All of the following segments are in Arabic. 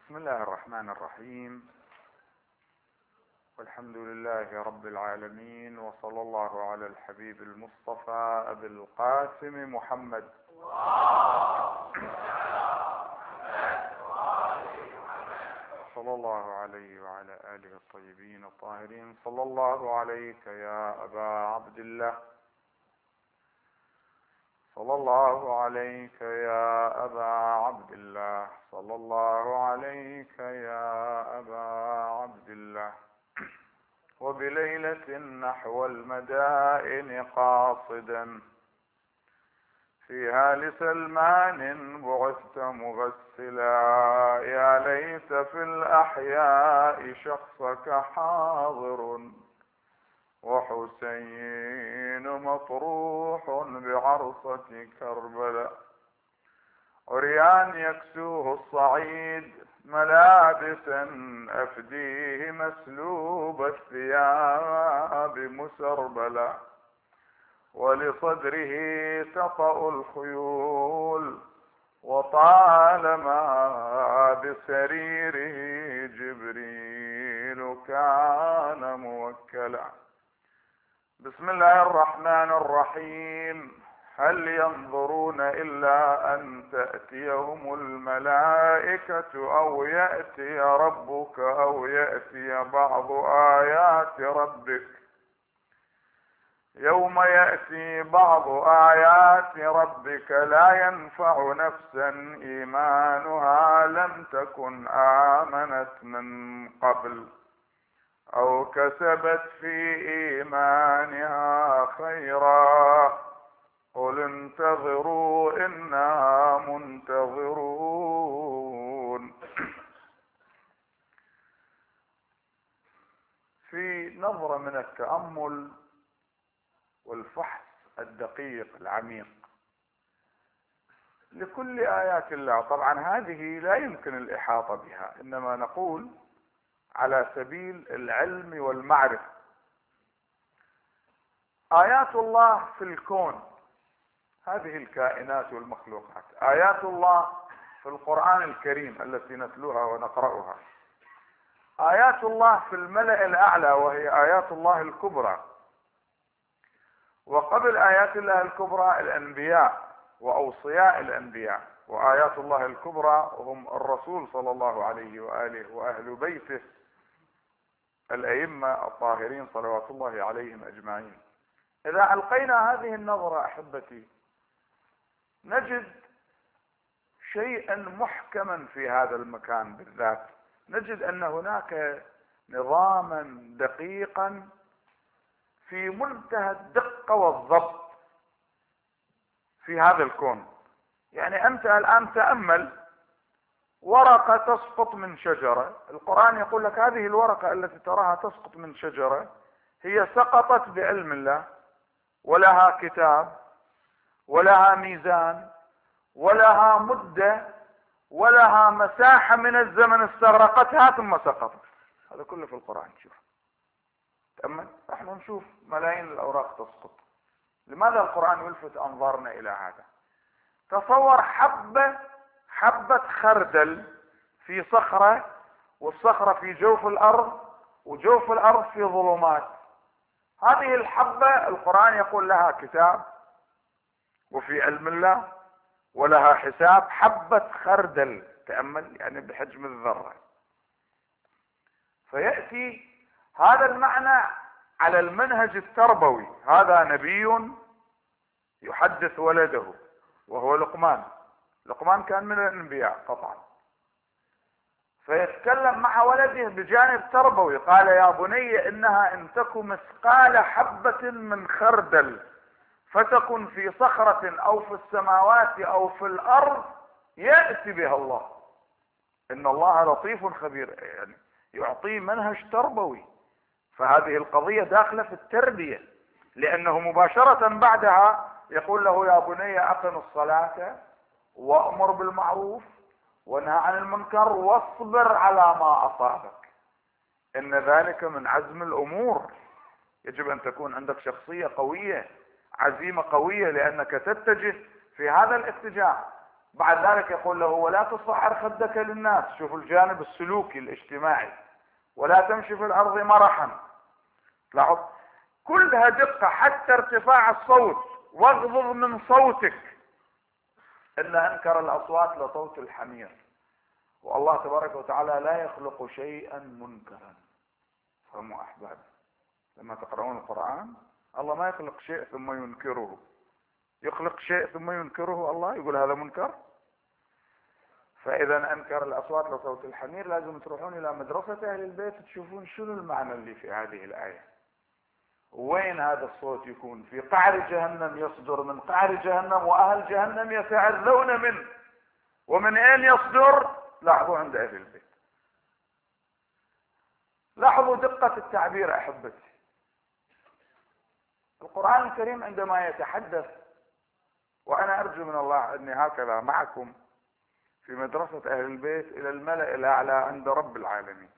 بسم الله الرحمن الرحيم، والحمد لله رب العالمين، وصلى الله على الحبيب المصطفى أبي القاسم محمد صلى الله عليه وعلى آله الطيبين الطاهرين. صلى الله عليك يا أبا عبد الله، صلى الله عليك يا أبا عبد الله، صلى الله عليك يا أبا عبد الله. وبليلة نحو المدائن قاصدا، فيها لسلمان بعثت مغسلا، يا ليت في الأحياء شخصك حاضر، وحسين مطروح بعرصة كربلاء. عريان يكسوه الصعيد ملابسا، أفديه مسلوب الثياب مسربلا، ولصدره تطأ الخيول، وطالما بسريره جبريل كان موكلا. بسم الله الرحمن الرحيم. هل ينظرون إلا أن تأتيهم الملائكة أو يأتي ربك أو يأتي بعض آيات ربك؟ يوم يأتي بعض آيات ربك لا ينفع نفسا إيمانها لم تكن آمنت من قبل أو كسبت في إيمانها خيرا، قل انتظروا إنا منتظرون. في نظرة من التأمل والفحص الدقيق العميق لكل آيات الله. طبعا هذه لا يمكن الإحاطة بها، إنما نقول على سبيل العلم والمعرفة. آيات الله في الكون، هذه الكائنات والمخلوقات، آيات الله في القرآن الكريم التي نتلوها ونقرأها، آيات الله في الملأ الأعلى وهي آيات الله الكبرى. وقبل آيات الله الكبرى الأنبياء وأوصياء الأنبياء، وآيات الله الكبرى هم الرسول صلى الله عليه وآله وأهل بيته الأئمة الطاهرين صلوات الله عليهم أجمعين. إذا ألقينا هذه النظرة أحبتي نجد شيئا محكما في هذا المكان بالذات، نجد أن هناك نظاما دقيقا في منتهى الدقة والضبط في هذا الكون. يعني أنت الآن تأمل ورقة تسقط من شجرة، القرآن يقول لك هذه الورقة التي تراها تسقط من شجرة هي سقطت بعلم الله، ولها كتاب ولها ميزان ولها مدة ولها مساحة من الزمن استغرقتها ثم سقطت. هذا كله في القرآن. شوف تأمل، نحن نشوف ملايين الأوراق تسقط. لماذا القرآن يلفت أنظارنا إلى هذا؟ تصور حبة خردل في صخرة، والصخرة في جوف الأرض، وجوف الأرض في ظلمات. هذه الحبة القرآن يقول لها كتاب وفي علم الله ولها حساب. حبة خردل، تأمل، يعني بحجم الذرة. فيأتي هذا المعنى على المنهج التربوي. هذا نبي يحدث ولده وهو لقمان. لقمان كان من الأنبياء قطعا، فيتكلم مع ولده بجانب تربوي. قال يا بني إنها إن تك مثقال حبة من خردل فتكن في صخرة أو في السماوات أو في الأرض يأتي بها الله، إن الله لطيف خبير. يعني يعطيه منهج تربوي. فهذه القضية داخلة في التربية، لأنه مباشرة بعدها يقول له يا بني أقم الصلاة وأمر بالمعروف وانهى عن المنكر واصبر على ما أصابك، إن ذلك من عزم الأمور. يجب أن تكون عندك شخصية قوية، عزيمة قوية، لأنك تتجه في هذا الاتجاه. بعد ذلك يقول له ولا تصعر خدك للناس، شوف الجانب السلوكي الاجتماعي، ولا تمشي في الارض مرحا. لاحظ كلها دقة، حتى ارتفاع الصوت، واغضض من صوتك. إن أنكر الأصوات لصوت الحمير. والله تبارك وتعالى لا يخلق شيئا منكرا. فهموا أحباب، لما تقرؤون القرآن الله ما يخلق شيء ثم ينكره. يخلق شيء ثم ينكره الله، يقول هذا منكر. فإذا أنكر الأصوات لصوت الحمير، لازم تروحون إلى مدرسة أهل البيت تشوفون شنو المعنى اللي في هذه الآية. وين هذا الصوت يكون؟ في قعر جهنم، يصدر من قعر جهنم، وأهل جهنم يتعذون منه. ومن أين يصدر؟ لاحظوا عند أهل البيت. لاحظوا دقة التعبير أحبتي. القرآن الكريم عندما يتحدث، وأنا أرجو من الله أني هكذا معكم في مدرسة أهل البيت إلى الملأ الأعلى عند رب العالمين.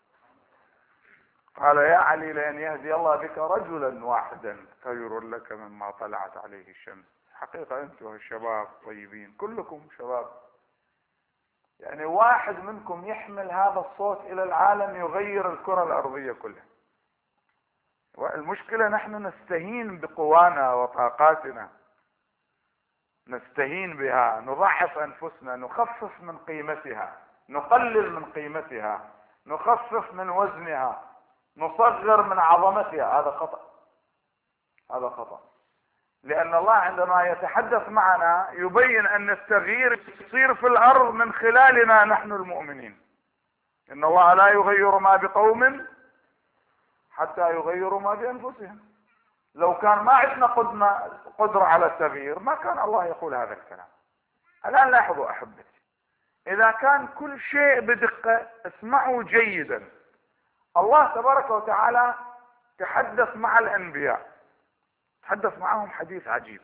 قال يا علي لأن يهدي الله بك رجلا واحدا خير لك مما طلعت عليه الشمس. حقيقة أنتم الشباب طيبين، كلكم شباب، يعني واحد منكم يحمل هذا الصوت إلى العالم يغير الكرة الأرضية كلها. والمشكلة نحن نستهين بقوانا وطاقاتنا، نستهين بها، نضعف أنفسنا، نخفف من قيمتها، نقلل من قيمتها، نخفف من وزنها، نصغر من عظمتها. هذا خطأ، هذا خطأ. لأن الله عندما يتحدث معنا يبين أن التغيير يصير في الأرض من خلالنا نحن المؤمنين. إن الله لا يغير ما بقوم حتى يغيروا ما بأنفسهم. لو كان ما عندنا قدرة على التغيير ما كان الله يقول هذا الكلام. الآن لاحظوا أحبتي، إذا كان كل شيء بدقة، اسمعوا جيدا. الله تبارك وتعالى تحدث مع الأنبياء، تحدث معهم حديث عجيب.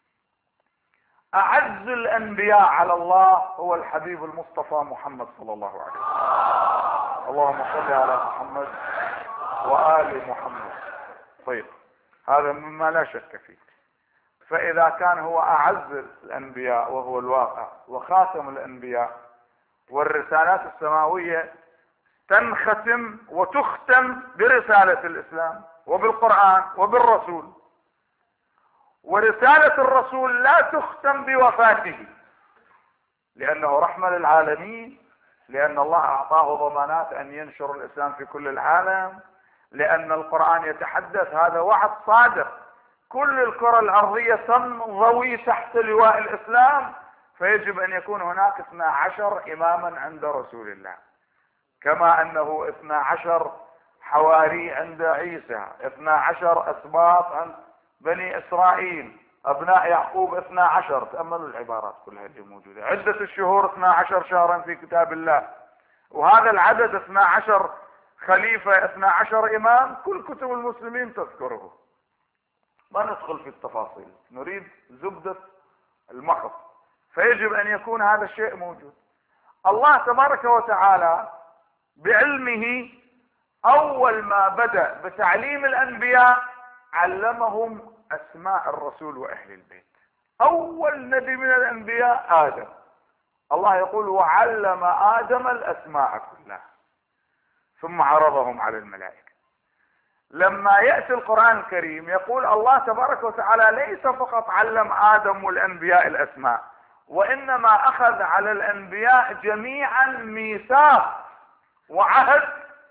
أعز الأنبياء على الله هو الحبيب المصطفى محمد صلى الله عليه وسلم. اللهم صل على محمد وآل محمد. طيب، هذا مما لا شك فيه. فإذا كان هو أعز الأنبياء وهو الواقع وخاتم الأنبياء، والرسالات السماوية تنختم وتختم برسالة الإسلام وبالقرآن وبالرسول، ورسالة الرسول لا تختم بوفاته لأنه رحمة للعالمين، لأن الله أعطاه ضمانات أن ينشر الإسلام في كل العالم، لأن القرآن يتحدث، هذا وعد صادق، كل الكرة الأرضية تنضوي تحت لواء الإسلام، فيجب أن يكون هناك 12 إماما عند رسول الله، كما أنه 12 حواري عند عيسى، 12 أسباط عند بني إسرائيل، أبناء يعقوب 12. تأملوا العبارات كلها اللي موجودة. عدة الشهور 12 شهرا في كتاب الله، وهذا العدد 12 خليفة، 12 إمام، كل كتب المسلمين تذكره. ما ندخل في التفاصيل، نريد زبدة المخض. فيجب أن يكون هذا الشيء موجود. الله تبارك وتعالى بعلمه أول ما بدأ بتعليم الأنبياء علمهم أسماء الرسول وأهل البيت. أول نبي من الأنبياء آدم، الله يقول وعلم آدم الأسماء كلها ثم عرضهم على الملائكة. لما يأتي القرآن الكريم يقول الله تبارك وتعالى ليس فقط علم آدم والأنبياء الأسماء، وإنما أخذ على الأنبياء جميعا ميثاق وعهد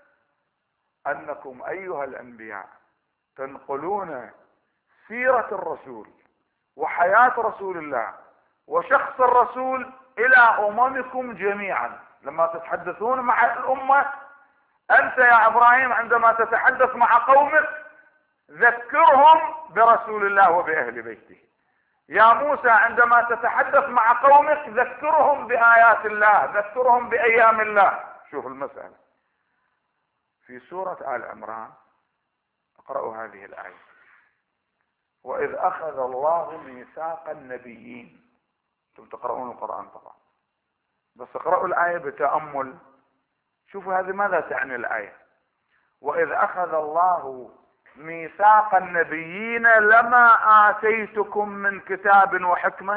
أنكم أيها الأنبياء تنقلون سيرة الرسول وحياة رسول الله وشخص الرسول إلى أممكم جميعا. لما تتحدثون مع الأمة، أنت يا إبراهيم عندما تتحدث مع قومك ذكرهم برسول الله وبأهل بيته. يا موسى عندما تتحدث مع قومك ذكرهم بآيات الله، ذكرهم بأيام الله. شوف المسألة في سورة آل عمران، اقرأوا هذه الآية: وإذ أخذ الله ميثاق النبيين. انتم تقرؤون القرآن طبعا، بس اقرأوا الآية بتأمل، شوفوا هذه ماذا تعني الآية. وإذ أخذ الله ميثاق النبيين لما آتيتكم من كتاب وحكمة.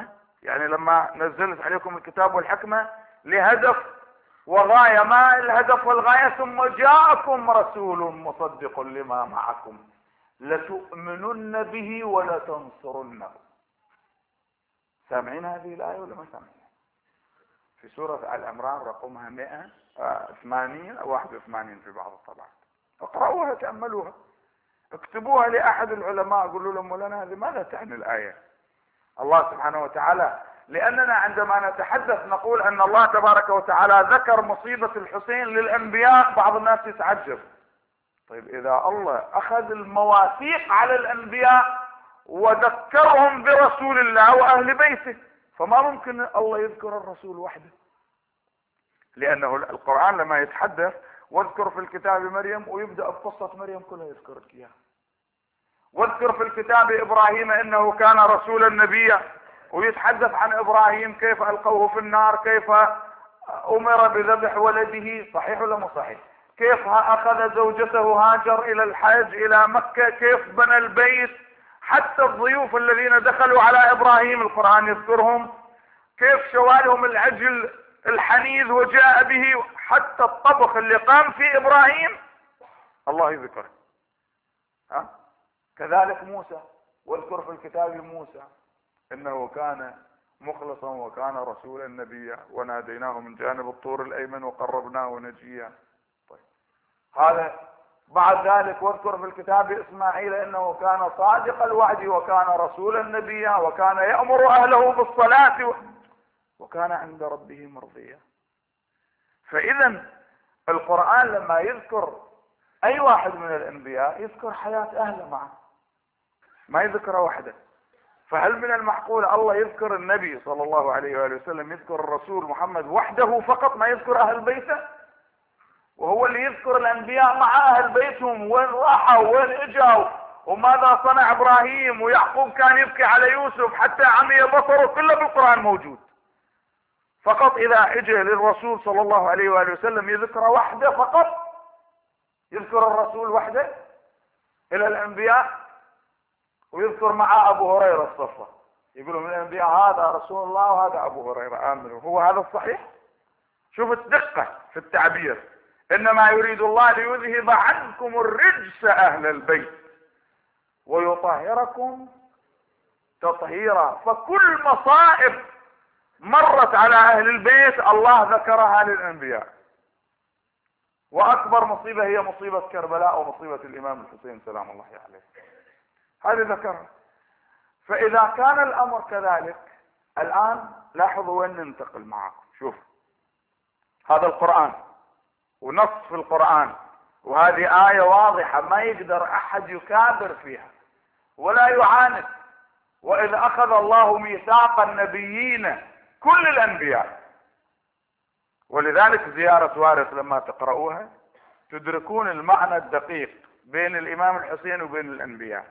يعني لما نزلت عليكم الكتاب والحكمة لهدف وغاية، ما الهدف والغاية؟ ثم جاءكم رسول مصدق لما معكم لتؤمنن به ولتنصرنه. سامعين هذه الآية ولا ما سامعين؟ في سورة آل عمران رقمها 180 أو 81 في بعض الطبعات. اقرأوها تأملوها، اكتبوها لأحد العلماء، قولوا لهم مولانا هذه ماذا تعني الآية؟ الله سبحانه وتعالى، لأننا عندما نتحدث نقول أن الله تبارك وتعالى ذكر مصيبة الحسين للأنبياء، بعض الناس يتعجب. طيب إذا الله أخذ المواثيق على الأنبياء وذكرهم برسول الله وأهل بيته، فما ممكن الله يذكر الرسول وحده؟ لأنه القرآن لما يتحدث واذكر في الكتاب مريم ويبدأ بقصة مريم كلها يذكر لك إياها. واذكر في الكتاب إبراهيم إنه كان رسولا نبيا، ويتحدث عن إبراهيم كيف ألقوه في النار، كيف أمر بذبح ولده، صحيح ولا مو صحيح؟ كيف أخذ زوجته هاجر إلى الحج إلى مكة، كيف بنى البيت، حتى الضيوف الذين دخلوا على إبراهيم القرآن يذكرهم، كيف شوالهم العجل الحنيذ وجاء به، حتى الطبخ اللي قام فيه إبراهيم الله يذكره. كذلك موسى، واذكر في الكتاب موسى انه كان مخلصا وكان رسولا نبيا وناديناه من جانب الطور الايمن وقربناه نجيا. طيب هذا بعد ذلك واذكر في الكتاب اسماعيل انه كان صادق الوعد وكان رسولا نبيا وكان يأمر اهله بالصلاة وكان عند ربه مرضيا. فاذا القرآن لما يذكر اي واحد من الانبياء يذكر حياة اهله معه، ما يذكره وحده. فهل من المعقول الله يذكر النبي صلى الله عليه وآله وسلم، يذكر الرسول محمد وحده فقط، ما يذكر اهل بيته؟ وهو اللي يذكر الانبياء مع اهل بيتهم، وين راحوا وين اجوا وماذا صنع ابراهيم، ويعقوب كان يبكي على يوسف حتى عمي بصره، كله بالقرآن موجود. فقط اذا اجى للرسول صلى الله عليه وآله وسلم يذكر وحده فقط، يذكر الرسول وحده الى الانبياء، ويذكر مع ابو هريرة الصفة، يقولوا من الانبياء هذا رسول الله وهذا ابو هريرة امنوا. هو هذا الصحيح؟ شوف الدقة في التعبير، انما يريد الله ليذهب عنكم الرجس اهل البيت ويطهركم تطهيرا. فكل مصائب مرت على اهل البيت الله ذكرها للانبياء، واكبر مصيبة هي مصيبة كربلاء ومصيبة الامام الحسين سلام الله عليه، هذه ذكرها. فاذا كان الامر كذلك، الان لاحظوا وين ننتقل معكم. شوف هذا القرآن ونص في القرآن، وهذه آية واضحة ما يقدر احد يكابر فيها ولا يعاند. واذ اخذ الله ميثاق النبيين كل الانبياء، ولذلك زيارة وارث لما تقرؤوها تدركون المعنى الدقيق بين الامام الحسين وبين الانبياء.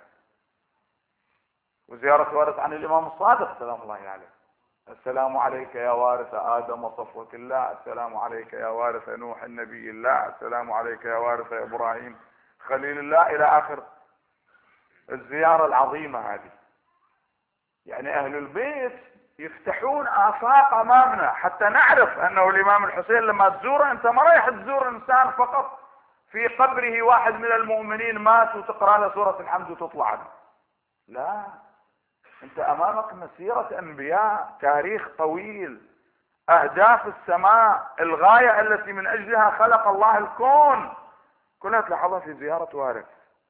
وزيارة وارث عن الامام الصادق سلام الله عليه، السلام عليك يا وارث آدم صفوة الله، السلام عليك يا وارث نوح النبي الله، السلام عليك يا وارث إبراهيم خليل الله، إلى آخر الزيارة العظيمة هذه. يعني أهل البيت يفتحون آفاق أمامنا حتى نعرف أنه الإمام الحسين لما تزوره، أنت ما رايح تزور إنسان فقط في قبره واحد من المؤمنين مات وتقرأ له سورة الحمد وتطلع عنه، لا، انت امامك مسيرة انبياء، تاريخ طويل، اهداف السماء، الغاية التي من اجلها خلق الله الكون، كلها تلاحظها في زيارة وارث.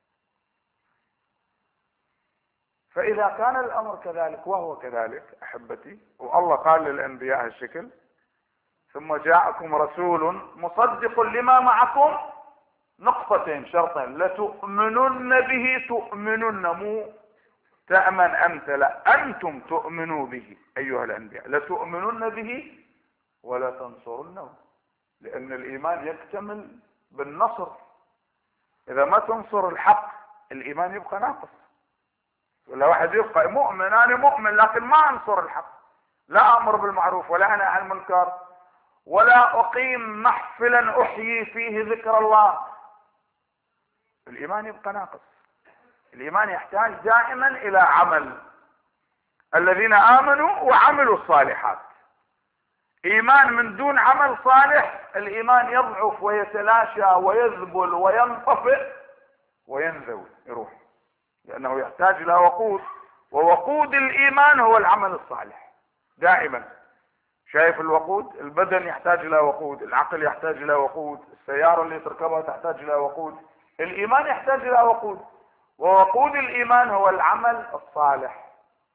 فاذا كان الامر كذلك وهو كذلك احبتي، والله قال للانبياء هالشكل، ثم جاءكم رسول مصدق لما معكم، نقطتين شرطين، لتؤمنن به، تؤمنن مو تأمن أنت، لا، أنتم تؤمنوا به أيها الأنبياء، لتؤمنون به ولا تنصرونه، لأن الإيمان يكتمل بالنصر. إذا ما تنصر الحق الإيمان يبقى ناقص. ولا واحد يبقى مؤمن، أنا مؤمن لكن ما أنصر الحق، لا أمر بالمعروف ولا أنهى عن المنكر ولا أقيم محفلا أحيي فيه ذكر الله، الإيمان يبقى ناقص. الإيمان يحتاج دائما إلى عمل. الذين آمنوا وعملوا الصالحات. إيمان من دون عمل صالح الإيمان يضعف ويتلاشى ويذبل وينطفئ وينزوي يروح، لأنه يحتاج إلى وقود، ووقود الإيمان هو العمل الصالح دائما. شايف الوقود؟ البدن يحتاج إلى وقود، العقل يحتاج إلى وقود، السيارة اللي تركبها تحتاج إلى وقود، الإيمان يحتاج إلى وقود، ووقود الإيمان هو العمل الصالح.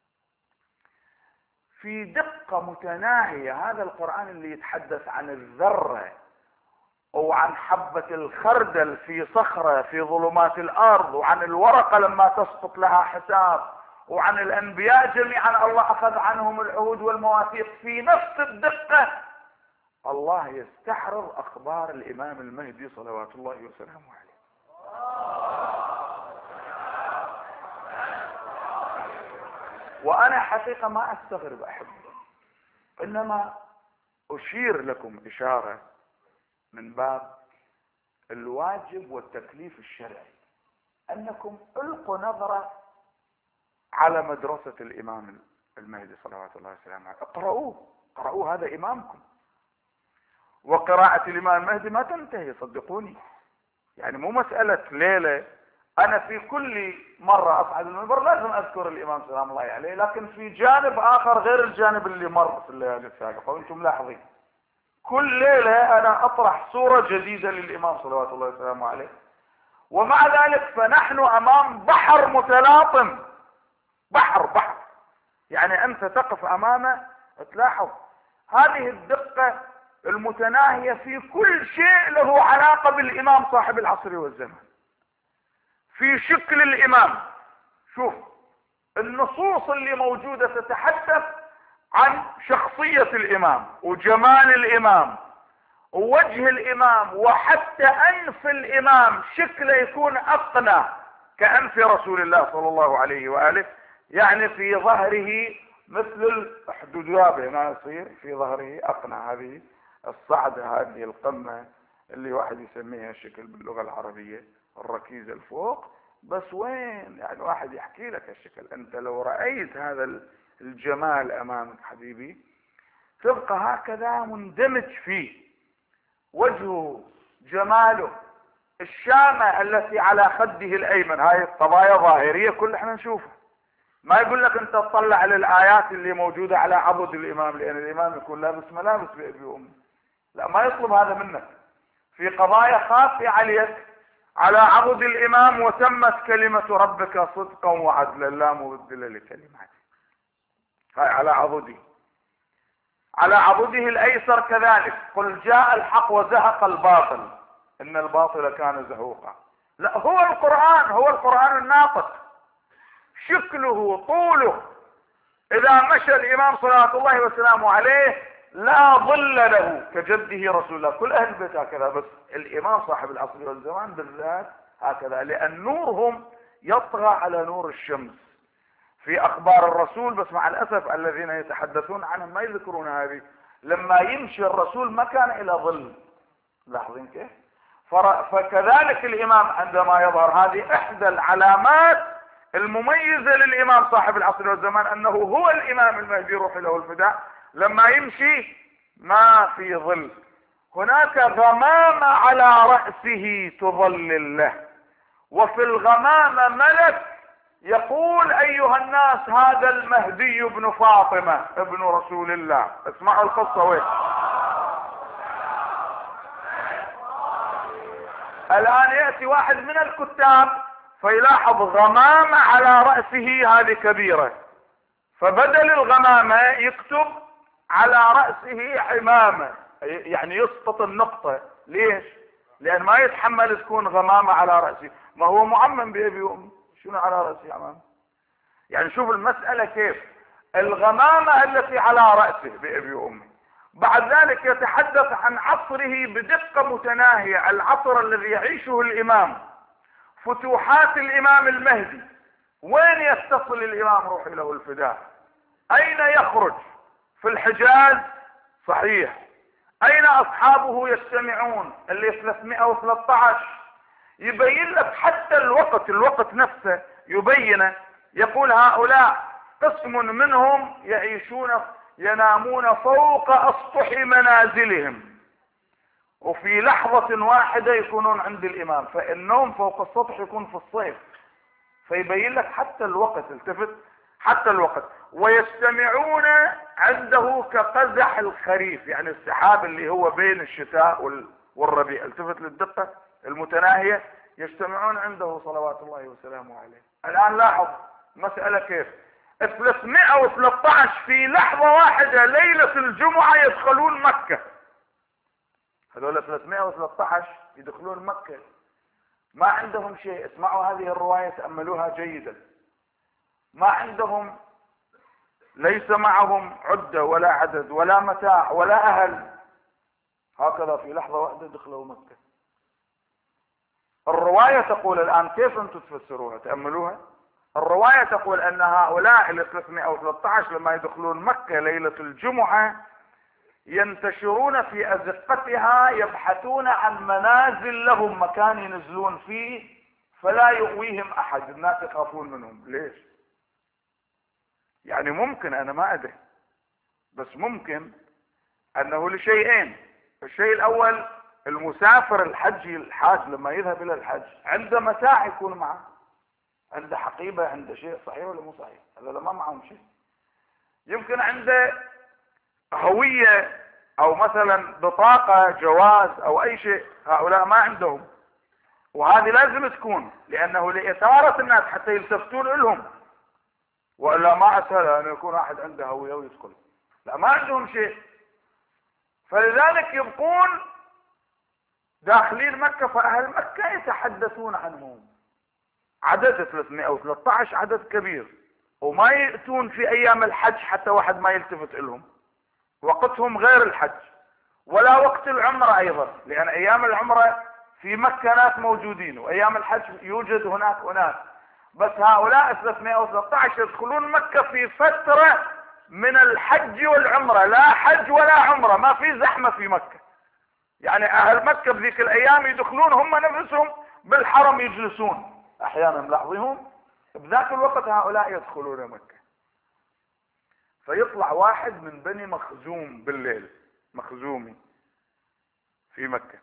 في دقة متناهية هذا القرآن اللي يتحدث عن الذرة وعن حبة الخردل في صخرة في ظلمات الأرض، وعن الورقة لما تسقط لها حساب، وعن الأنبياء جميعا الله أخذ عنهم العهود والمواثيق. في نفس الدقة الله يستحرر أخبار الإمام المهدي صلوات الله وسلامه عليه. وأنا حقيقة ما أستغرب أحبه، إنما أشير لكم إشارة من باب الواجب والتكليف الشرعي، أنكم ألقوا نظرة على مدرسة الإمام المهدي صلوات الله وسلامه عليه. اقرأوه، هذا إمامكم. وقراءة الإمام المهدي ما تنتهي صدقوني، يعني مو مسألة ليلة. أنا في كل مرة أصعد المنبر لازم أذكر الإمام سلام الله عليه، لكن في جانب آخر غير الجانب اللي مر في الليالي السابقة، وأنتم لاحظين كل ليلة أنا أطرح صورة جديدة للإمام صلوات الله وسلامه عليه. ومع ذلك فنحن أمام بحر متلاطم، بحر يعني أنت تقف أمامه تلاحظ هذه الدقة المتناهية في كل شيء له علاقة بالإمام صاحب العصر والزمان. في شكل الإمام، شوف النصوص اللي موجودة تتحدث عن شخصية الإمام وجمال الإمام ووجه الإمام، وحتى أنف الإمام شكله يكون أقنى كأنف رسول الله صلى الله عليه وآله، يعني في ظهره مثل الحدودابة ما يصير في ظهره أقنى. هذه الصعدة، هذه القمة اللي واحد يسميها شكل باللغة العربية الركيزة الفوق، بس وين يعني واحد يحكي لك الشكل. أنت لو رأيت هذا الجمال أمامك حبيبي تبقى هكذا مندمج فيه، وجهه جماله، الشامة التي على خده الأيمن، هاي الطبايا ظاهرية كل احنا نشوفها. ما يقول لك انت تطلع للآيات اللي موجودة على عضد الإمام لأن الإمام يكون لابس ملابس بأبي وأمي، لا ما يطلب هذا منك. في قضايا خافية عليك على عضد الإمام وتمت كلمة ربك صدقا وعدلا لا مبدل لكلماته، هاي على عضده. على عضده الأيسر كذلك قل جاء الحق وزهق الباطل إن الباطل كان زهوقا. لا، هو القرآن الناطق، شكله طوله. إذا مشى الإمام صلوات الله وسلامه عليه لا ظل له كجده رسول الله. كل أهل البيت هكذا، بس الإمام صاحب العصر والزمان بالذات هكذا، لأن نورهم يطغى على نور الشمس. في أخبار الرسول بس مع الأسف الذين يتحدثون عنهم ما يذكرون هذه، لما يمشي الرسول ما كان إلى ظل. لاحظين كيف؟ فكذلك الإمام عندما يظهر، هذه إحدى العلامات المميزة للإمام صاحب العصر والزمان، أنه هو الإمام المهدي روح له الفداء. لما يمشي ما في ظل، هناك غمامة على رأسه تظلل له، وفي الغمامة ملك يقول أيها الناس هذا المهدي ابن فاطمة ابن رسول الله. اسمعوا القصة وين. الآن يأتي واحد من الكتاب فيلاحظ غمامة على رأسه، هذه كبيرة، فبدل الغمامة يكتب على رأسه عمامة، يعني يسقط النقطة. ليش؟ لأن ما يتحمل تكون غمامة على رأسه، ما هو معمم بأبي وأمي، شنو على رأسه عمامة؟ يعني شوف المسألة كيف، الغمامة التي على رأسه بأبي وأمي. بعد ذلك يتحدث عن عصره بدقة متناهية، العصر الذي يعيشه الإمام، فتوحات الإمام المهدي، وين يتصل الإمام روح له الفداء، أين يخرج؟ في الحجاز صحيح. أين أصحابه يجتمعون؟ اللي 313. يبين لك حتى الوقت نفسه يبينه، يقول هؤلاء قسم منهم ينامون فوق أسطح منازلهم، وفي لحظة واحدة يكونون عند الإمام. فالنوم فوق السطح يكون في الصيف، فيبين لك حتى الوقت، التفت حتى الوقت. ويجتمعون عنده كقزح الخريف، يعني السحاب اللي هو بين الشتاء والربيع، التفت للدقة المتناهية. يجتمعون عنده صلوات الله وسلامه عليه. الآن لاحظ مسألة كيف 313 في لحظة واحدة ليلة الجمعة يدخلون مكة. هذول 313 يدخلون مكة، ما عندهم شيء. اسمعوا هذه الرواية، تأملوها جيدا. ما عندهم، ليس معهم عدة ولا عدد ولا متاع ولا أهل، هكذا في لحظة واحدة دخلوا مكة. الرواية تقول الآن، كيف أنتم تفسروها؟ تأملوها. الرواية تقول أن هؤلاء ال 313 لما يدخلون مكة ليلة الجمعة ينتشرون في أزقتها، يبحثون عن منازل لهم، مكان ينزلون فيه فلا يؤويهم أحد، الناس يخافون منهم. ليش؟ يعني ممكن، أنا ما أدري، بس ممكن أنه لشيئين. الشيء الأول، المسافر الحاج لما يذهب إلى الحج عنده متاع يكون معه، عنده حقيبة، عنده شيء، صحيح ولا مو صحيح؟ هذا ما معهم شيء. يمكن عنده هوية او مثلا بطاقة جواز او اي شيء، هؤلاء ما عندهم، وهذه لازم تكون، لانه لإثارة الناس حتى يلتفتون لهم، والا ما اسهل ان يكون احد عنده هوية ويدخل. لا، ما عندهم شيء، فلذلك يبقون داخلين مكة. فاهل مكة يتحدثون عنهم. عدد 313 عدد كبير، وما يأتون في ايام الحج حتى واحد ما يلتفت لهم. وقتهم غير الحج ولا وقت العمرة ايضا، لان ايام العمرة في مكة ناس موجودين، وايام الحج يوجد هناك اناس. بس هؤلاء 313 يدخلون مكة في فترة من الحج والعمرة، لا حج ولا عمرة، ما في زحمة في مكة. يعني اهل مكة بذيك الايام يدخلون هم نفسهم بالحرم يجلسون، احيانا ملاحظيهم بذاك الوقت هؤلاء يدخلون مكة. فيطلع واحد من بني مخزوم بالليل، مخزومي في مكة،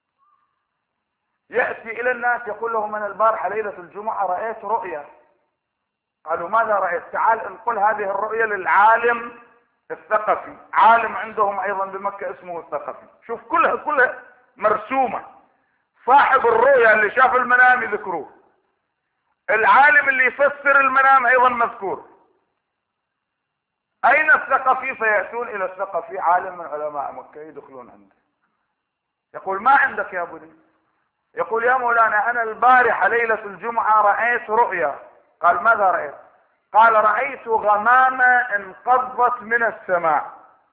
يأتي الى الناس يقول لهم: انا البارحة ليلة الجمعة رأيت رؤيا. قالوا: ماذا رأيت؟ تعال انقل هذه الرؤيا للعالم الثقفي، عالم عندهم ايضا بمكة اسمه الثقفي. شوف كلها مرسومة، صاحب الرؤيا اللي شاف المنام يذكروه، العالم اللي يفسر المنام ايضا مذكور. اين الثقفي؟ فيأتون الى الثقفي، عالم من علماء مكة، يدخلون عنده. يقول: ما عندك يا بني؟ يقول: يا مولانا انا البارحة ليلة الجمعة رأيت رؤيا. قال: ماذا رأيت؟ قال: رأيت غمامة انقضت من السماء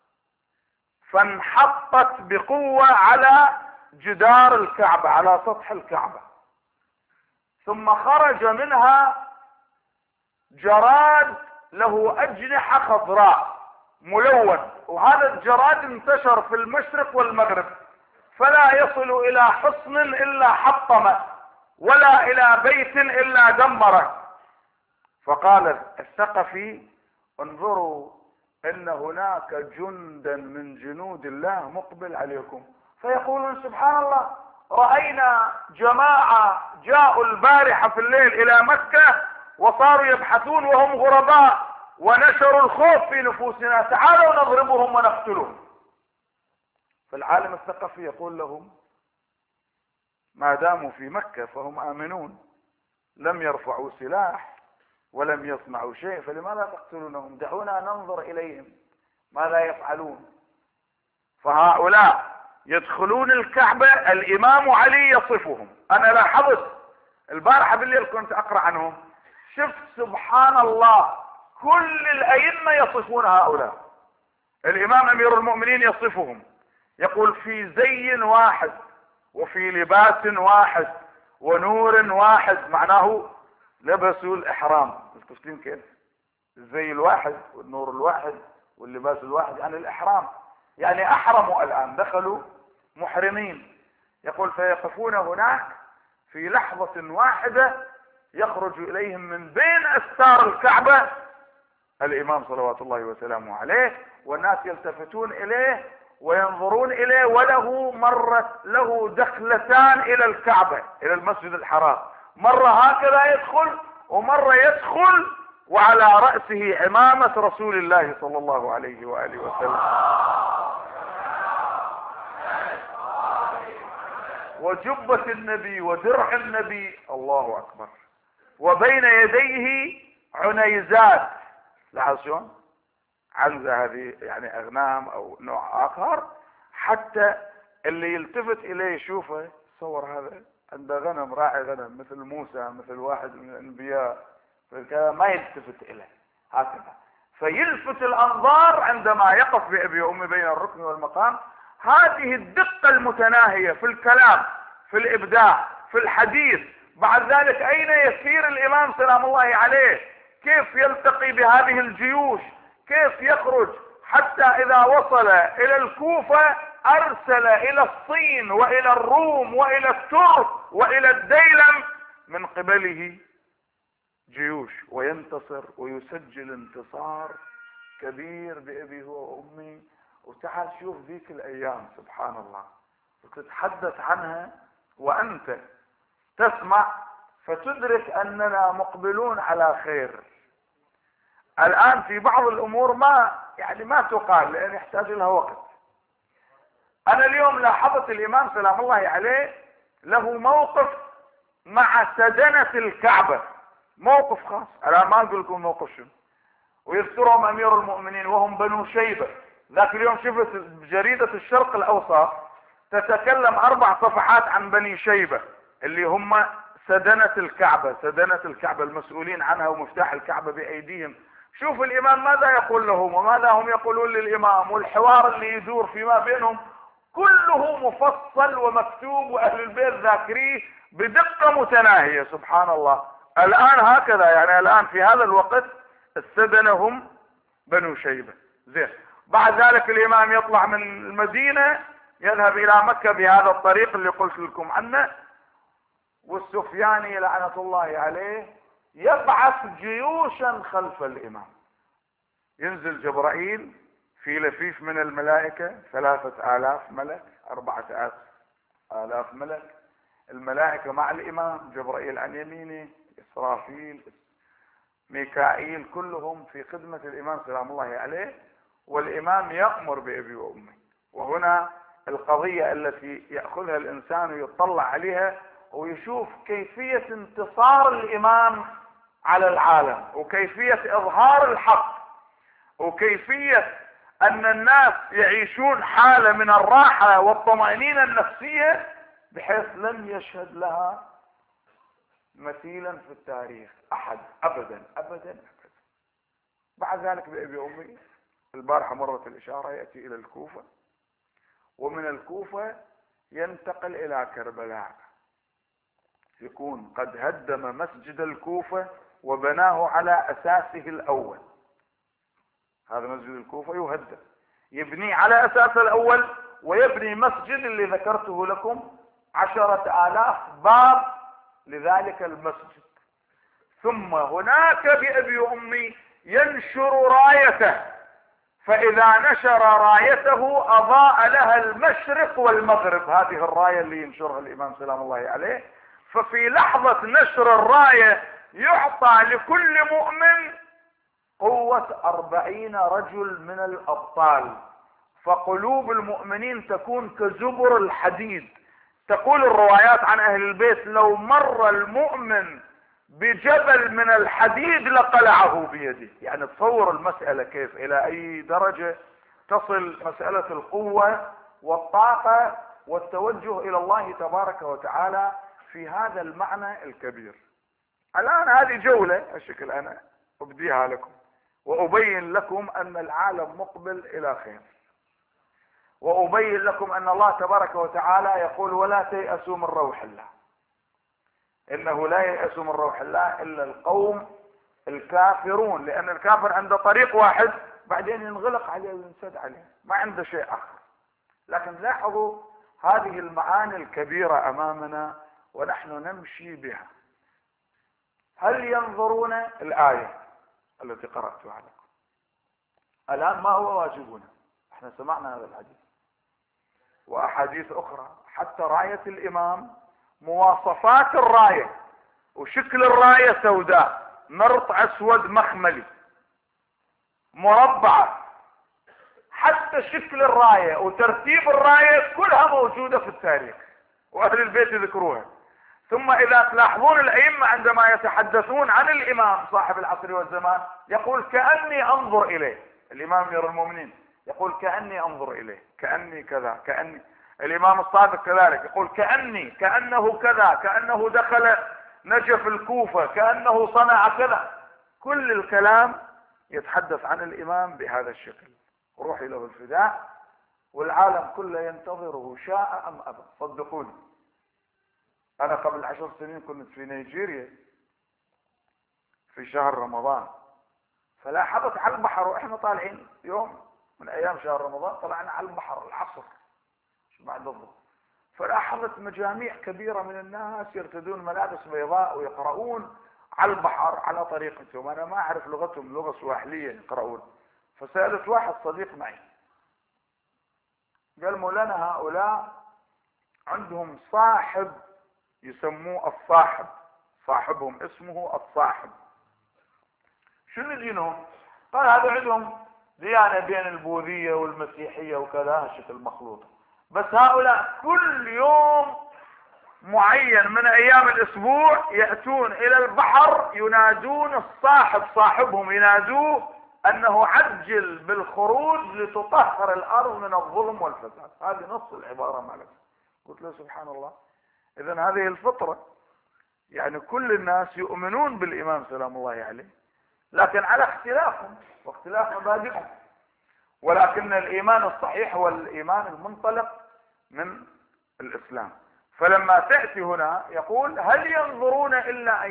فانحطت بقوة على جدار الكعبة، على سطح الكعبة، ثم خرج منها جراد له أجنحة خضراء ملون، وهذا الجراد انتشر في المشرق والمغرب، فلا يصل إلى حصن إلا حطمه، ولا إلى بيت إلا دمره. فقال الثقفي: انظروا إن هناك جندا من جنود الله مقبل عليكم. فيقولون: سبحان الله، رأينا جماعة جاءوا البارحة في الليل إلى مكة وصاروا يبحثون وهم غرباء، ونشروا الخوف في نفوسنا، تعالوا نضربهم ونقتلهم. فالعالم الثقفي يقول لهم: ما داموا في مكة فهم آمنون، لم يرفعوا سلاح ولم يصنعوا شيء، فلماذا تقتلونهم؟ دعونا ننظر إليهم ماذا يفعلون. فهؤلاء يدخلون الكعبة، الإمام علي يصفهم. أنا لاحظت البارحة بالليل كنت أقرأ عنهم، شفت سبحان الله كل الأئمة يصفون هؤلاء. الإمام أمير المؤمنين يصفهم، يقول: في زي واحد وفي لباس واحد ونور واحد، معناه لبسوا الإحرام. التسليم كيف؟ الزي الواحد والنور الواحد واللباس الواحد، يعني الإحرام، يعني أحرموا الآن، دخلوا محرمين. يقول: فيقفون هناك في لحظة واحدة يخرج إليهم من بين أستار الكعبة الإمام صلوات الله وسلامه عليه، والناس يلتفتون إليه وينظرون إليه، وله مرت له دخلتان إلى الكعبة، إلى المسجد الحرام، مرة هكذا يدخل، ومرة يدخل وعلى رأسه عمامة رسول الله صلى الله عليه وآله وسلم، وجبة النبي ودرع النبي، الله أكبر، وبين يديه عنيزات. لاحظ شلون؟ عنزة هذه يعني أغنام أو نوع آخر، حتى اللي يلتفت إليه يشوفه تصور هذا عنده غنم، راعي غنم مثل موسى، مثل واحد من الأنبياء، ما يلتفت إليه هكذا، فيلفت الأنظار عندما يقف بأبي وأمي بين الركن والمقام. هذه الدقة المتناهية في الكلام، في الإبداع، في الحديث. بعد ذلك أين يسير الإمام سلام الله عليه؟ كيف يلتقي بهذه الجيوش؟ كيف يخرج؟ حتى إذا وصل إلى الكوفة أرسل إلى الصين وإلى الروم وإلى الترك وإلى الديلم من قبله جيوش، وينتصر ويسجل انتصار كبير بأبي هو وأمي. وتعال شوف ذيك الأيام سبحان الله، وتتحدث عنها وأنت تسمع فتدرك أننا مقبلون على خير. الآن في بعض الأمور ما تقال لأن يحتاج لها وقت. أنا اليوم لاحظت الإمام سلام الله عليه له موقف مع سدنة الكعبة، موقف خاص. الآن ما أقول لكم موقف شنو، ويذكرهم أمير المؤمنين وهم بنو شيبة. ذاك اليوم شفت جريدة الشرق الأوسط تتكلم 4 صفحات عن بني شيبة اللي هم سدنة الكعبة، سدنة الكعبة المسؤولين عنها ومفتاح الكعبة بأيديهم. شوف الإمام ماذا يقول لهم وماذا هم يقولون للإمام، والحوار اللي يدور فيما بينهم كله مفصل ومكتوب، وأهل البيت ذاكريه بدقة متناهية سبحان الله. الآن هكذا يعني الآن في هذا الوقت السدنة هم بنو شيبة. زين، بعد ذلك الإمام يطلع من المدينة يذهب إلى مكة بهذا الطريق اللي قلت لكم عنه، والسفياني لعنة الله عليه يبعث جيوشا خلف الإمام. ينزل جبرائيل في لفيف من الملائكة، 3000 ملك، 4000 ملك، الملائكة مع الإمام، جبرائيل عن يمينه، إسرافيل، ميكائيل، كلهم في خدمة الإمام سلام الله عليه، والإمام يأمر بأبي وأمي. وهنا القضية التي يأخذها الإنسان ويطلع عليها ويشوف كيفية انتصار الإمام على العالم، وكيفية إظهار الحق، وكيفية أن الناس يعيشون حالة من الراحة والطمأنينة النفسية بحيث لم يشهد لها مثيلا في التاريخ أحد أبدا أبدا أبدا. بعد ذلك بأبي أمي البارحة مرت الإشارة يأتي إلى الكوفة، ومن الكوفة ينتقل إلى كربلاء، يكون قد هدم مسجد الكوفة وبناه على أساسه الأول. هذا مسجد الكوفة يهدم، يبني على أساسه الأول، ويبني مسجد اللي ذكرته لكم 10,000 باب لذلك المسجد. ثم هناك بأبي وأمي ينشر رايته، فإذا نشر رايته أضاء لها المشرق والمغرب. هذه الراية اللي ينشرها الإمام سلام الله عليه، ففي لحظة نشر الراية يعطى لكل مؤمن قوة 40 رجل من الأبطال، فقلوب المؤمنين تكون كزبر الحديد. تقول الروايات عن أهل البيت لو مر المؤمن بجبل من الحديد لقلعه بيده. يعني تصور المسألة كيف إلى أي درجة تصل مسألة القوة والطاقة والتوجه إلى الله تبارك وتعالى في هذا المعنى الكبير. الآن هذه جولة الشكل أنا أبديها لكم وأبين لكم أن العالم مقبل إلى خير، وأبين لكم أن الله تبارك وتعالى يقول ولا تيأسوا من روح الله، إنه لا ييأس من روح الله إلا القوم الكافرون، لأن الكافر عنده طريق واحد بعدين ينغلق عليه وينسد عليه، ما عنده شيء آخر. لكن لاحظوا هذه المعاني الكبيرة أمامنا ونحن نمشي بها. هل ينظرون الآية التي قرأتها لكم؟ الآن ما هو واجبنا؟ احنا سمعنا هذا الحديث وأحاديث أخرى. حتى راية الإمام، مواصفات الراية وشكل الراية سوداء، نرط أسود مخملي مربعة، حتى شكل الراية وترتيب الراية كلها موجودة في التاريخ وأهل البيت يذكروها. ثم إذا تلاحظون الأئمة عندما يتحدثون عن الإمام صاحب العصر والزمان يقول كأني أنظر إليه. الإمام أمير المؤمنين يقول كأني أنظر إليه، كأني كذا، كأني. الإمام الصادق كذلك يقول كأنه كذا، كأنه دخل نجف الكوفة، كأنه صنع كذا. كل الكلام يتحدث عن الإمام بهذا الشكل، روحي له الفداء، والعالم كله ينتظره شاء أم أبى. صدقوني أنا قبل 10 سنين كنت في نيجيريا في شهر رمضان، فلاحظت على البحر وإحنا طالعين يوم من أيام شهر رمضان، طلعنا على البحر العصر بعد الظهر، فلاحظت مجاميع كبيرة من الناس يرتدون ملابس بيضاء ويقرؤون على البحر على طريقتهم. أنا ما أعرف لغتهم، لغة سواحلية يقرؤون. فسألت واحد صديق معي قال مولانا هؤلاء عندهم صاحب يسموه الصاحب، صاحبهم اسمه الصاحب. شنو دينهم؟ قال هذا عندهم ديانة بين البوذية والمسيحية وكذا، شكل مخلوط. بس هؤلاء كل يوم معين من ايام الاسبوع يأتون الى البحر ينادون الصاحب، صاحبهم ينادوه انه عجل بالخروج لتطهر الارض من الظلم والفساد. هذه نص العبارة مالك. قلت له سبحان الله، اذا هذه الفطرة. يعني كل الناس يؤمنون بالامام سلام الله عليه، لكن على اختلافهم واختلاف مبادئهم. ولكن الايمان الصحيح هو الايمان المنطلق من الاسلام. فلما تأتي هنا يقول هل ينظرون الا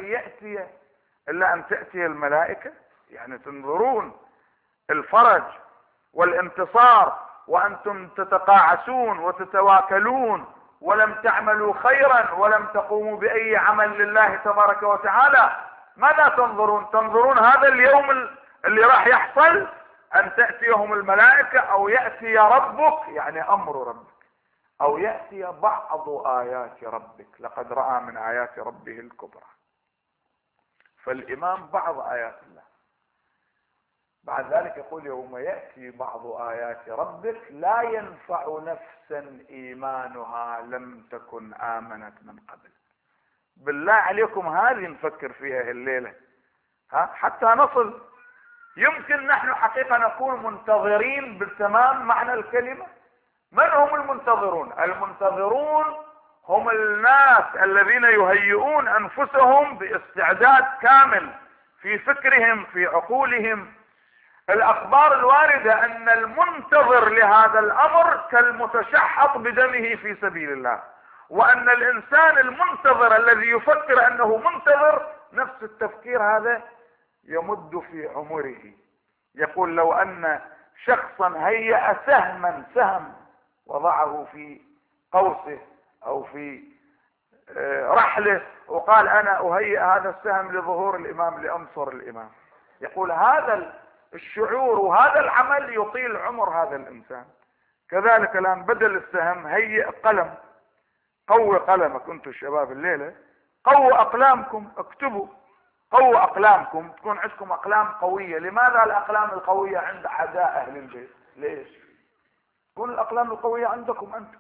ان تأتي الملائكة؟ يعني تنظرون الفرج والانتصار وانتم تتقاعسون وتتواكلون ولم تعملوا خيرا ولم تقوموا باي عمل لله تبارك وتعالى. ماذا تنظرون؟ تنظرون هذا اليوم اللي راح يحصل، ان تأتيهم الملائكة او يأتي ربك، يعني امر ربك، او يأتي بعض ايات ربك، لقد رأى من ايات ربه الكبرى. فالامام بعض ايات الله. بعد ذلك يقول يوم يأتي بعض ايات ربك لا ينفع نفسا ايمانها لم تكن امنت من قبل. بالله عليكم هذه نفكر فيها الليلة حتى نصل. يمكن نحن حقيقة نكون منتظرين بالتمام معنى الكلمة. من هم المنتظرون؟ المنتظرون هم الناس الذين يهيئون انفسهم باستعداد كامل في فكرهم في عقولهم. الاخبار الواردة ان المنتظر لهذا الامر كالمتشحط بدمه في سبيل الله، وان الانسان المنتظر الذي يفكر انه منتظر نفس التفكير هذا يمد في عمره. يقول لو ان شخصا هيأ سهم وضعه في قوسه او في رحله وقال انا اهيئ هذا السهم لظهور الامام لانصر الامام، يقول هذا الشعور وهذا العمل يطيل عمر هذا الانسان. كذلك الان بدل السهم هيئ قلم، قوي قلمك انتم الشباب الليله، قووا اقلامكم، اكتبوا، قووا اقلامكم، تكون عندكم اقلام قويه. لماذا الاقلام القويه عند اعداء اهل البيت؟ ليش؟ تكون الاقلام القويه عندكم انتم.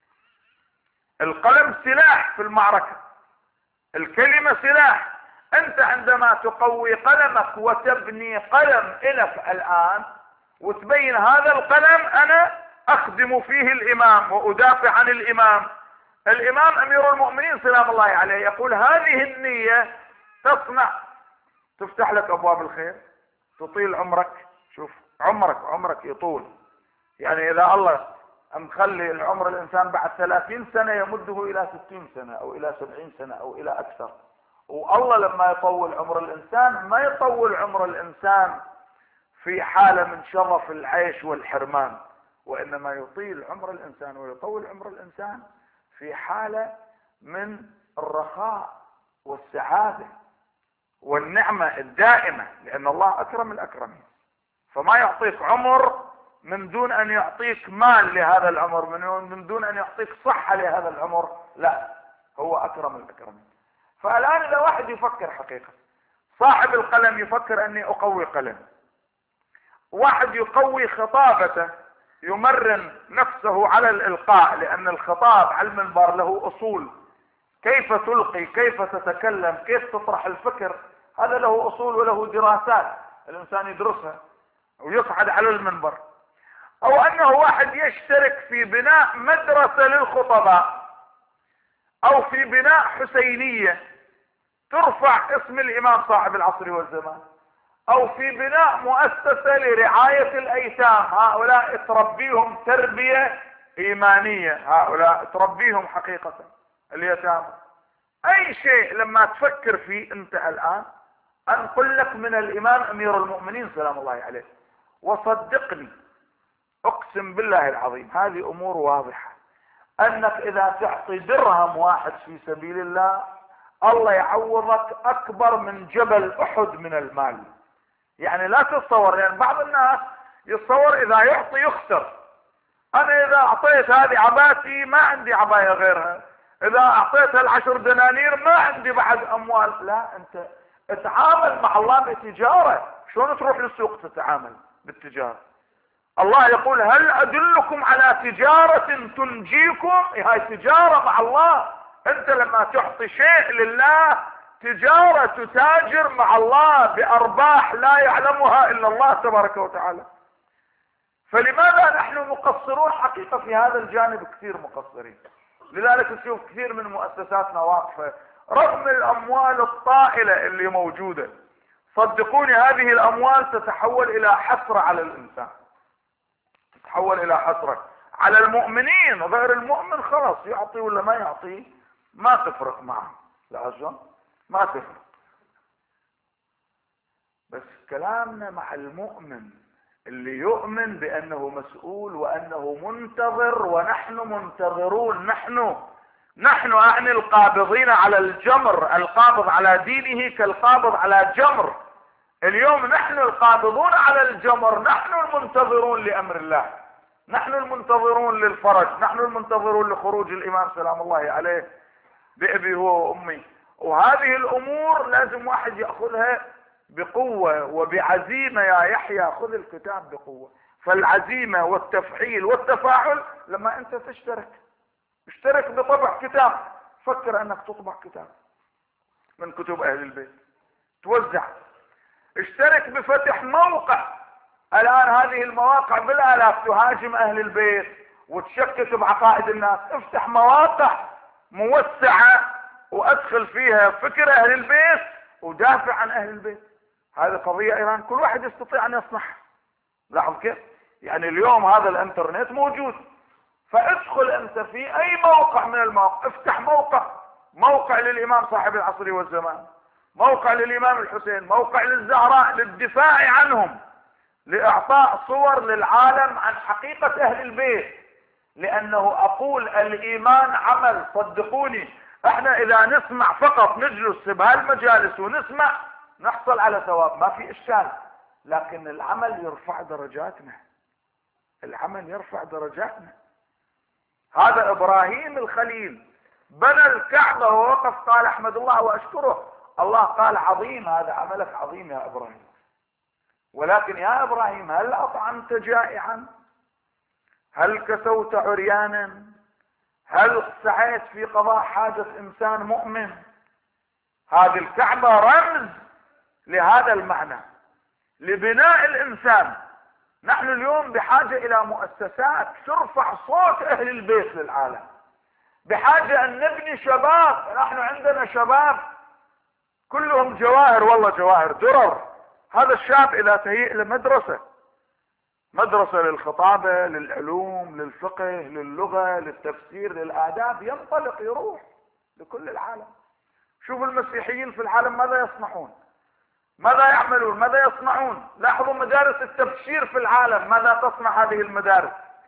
القلم سلاح في المعركه، الكلمه سلاح. انت عندما تقوي قلمك وتبني قلم الك الان وتبين هذا القلم انا اخدم فيه الامام وادافع عن الامام. الامام امير المؤمنين سلام الله عليه يقول هذه النية تصنع، تفتح لك ابواب الخير، تطيل عمرك. شوف عمرك يطول. يعني اذا الله مخلي العمر الانسان بعد 30 سنة يمده الى 60 سنة او الى 70 سنة او الى اكثر. والله لما يطول عمر الانسان ما يطول عمر الانسان في حالة من شرف العيش والحرمان، وانما يطيل عمر الانسان ويطول عمر الانسان في حالة من الرخاء والسعادة والنعمة الدائمة، لان الله اكرم الاكرمين. فما يعطيك عمر من دون ان يعطيك مال لهذا العمر، من دون ان يعطيك صحة لهذا العمر، لا، هو اكرم الاكرمين. فالان اذا واحد يفكر حقيقة، صاحب القلم يفكر اني اقوي قلم، واحد يقوي خطابته، يمرن نفسه على الالقاء، لان الخطاب على المنبر له اصول، كيف تلقي، كيف تتكلم، كيف تطرح الفكر، هذا له اصول وله دراسات الانسان يدرسها ويصعد على المنبر. او انه واحد يشترك في بناء مدرسة للخطباء، او في بناء حسينية ترفع اسم الامام صاحب العصر والزمان، او في بناء مؤسسة لرعاية الايتام، هؤلاء تربيهم تربية ايمانية، هؤلاء تربيهم حقيقة اليتامى. اي شيء لما تفكر فيه انت الان، انقل لك من الامام امير المؤمنين سلام الله عليه، وصدقني اقسم بالله العظيم هذه امور واضحة، انك اذا تعطي درهم واحد في سبيل الله، الله يعوضك اكبر من جبل احد من المال. يعني لا تتصور، يعني بعض الناس يتصور اذا يعطي يخسر، انا اذا اعطيت هذه عباتي ما عندي عباية غيرها، اذا اعطيتها ال10 دنانير ما عندي بعد اموال. لا، انت اتعامل مع الله بتجارة. شلون تروح للسوق تتعامل بالتجارة؟ الله يقول هل ادلكم على تجارة تنجيكم؟ هاي تجارة مع الله. انت لما تعطي شيء لله، تجارة تتاجر مع الله بارباح لا يعلمها الا الله تبارك وتعالى. فلماذا نحن مقصرون حقيقة في هذا الجانب؟ كثير مقصرين. لذلك تشوف كثير من مؤسساتنا واقفة رغم الاموال الطائلة اللي موجودة. صدقوني هذه الاموال تتحول الى حسرة على الانسان، تتحول الى حسرة على المؤمنين. غير المؤمن خلاص يعطي ولا ما يعطي ما تفرق معه، لا ما تفرق. بس كلامنا مع المؤمن اللي يؤمن بانه مسؤول وانه منتظر، ونحن منتظرون. نحن اعني القابضين على الجمر، القابض على دينه كالقابض على جمر. اليوم نحن القابضون على الجمر، نحن المنتظرون لامر الله، نحن المنتظرون للفرج، نحن المنتظرون لخروج الامام سلام الله عليه بابي هو وامي. وهذه الامور لازم واحد ياخذها بقوة وبعزيمة. يا يحيى خذ الكتاب بقوة. فالعزيمة والتفعيل والتفاعل لما انت اشترك بطبع كتاب، فكر انك تطبع كتاب من كتب اهل البيت توزع. اشترك بفتح موقع. الان هذه المواقع بالالاف تهاجم اهل البيت وتشكك بعقائد الناس. افتح مواقع موسعة وادخل فيها فكر اهل البيت ودافع عن اهل البيت. هذه قضية ايران كل واحد يستطيع ان يصنعها. لاحظ كيف؟ يعني اليوم هذا الانترنت موجود، فادخل انت في اي موقع من المواقع، افتح موقع للامام صاحب العصر والزمان، موقع للامام الحسين، موقع للزهراء للدفاع عنهم، لاعطاء صور للعالم عن حقيقة اهل البيت. لانه اقول الايمان عمل. صدقوني احنا اذا نسمع فقط، نجلس بهالمجالس ونسمع، نحصل على ثواب، ما في اشكال. لكن العمل يرفع درجاتنا، العمل يرفع درجاتنا. هذا ابراهيم الخليل بنى الكعبة ووقف قال احمد الله واشكره. الله قال عظيم، هذا عملك عظيم يا ابراهيم. ولكن يا ابراهيم هل اطعمت جائعا؟ هل كسوت عريانا؟ هل سعيت في قضاء حاجة انسان مؤمن؟ هذه الكعبة رمز لهذا المعنى، لبناء الانسان. نحن اليوم بحاجة الى مؤسسات ترفع صوت اهل البيت للعالم، بحاجة ان نبني شباب. نحن عندنا شباب كلهم جواهر، والله جواهر درر. هذا الشاب اذا تهيئ لمدرسة، مدرسة للخطابة، للعلوم، للفقه، للغة، للتفسير، للآداب، ينطلق يروح لكل العالم. شوفوا المسيحيين في العالم ماذا يصنعون، ماذا يعملون، ماذا يصنعون. لاحظوا مدارس التبشير في العالم ماذا تصنع هذه المدارس.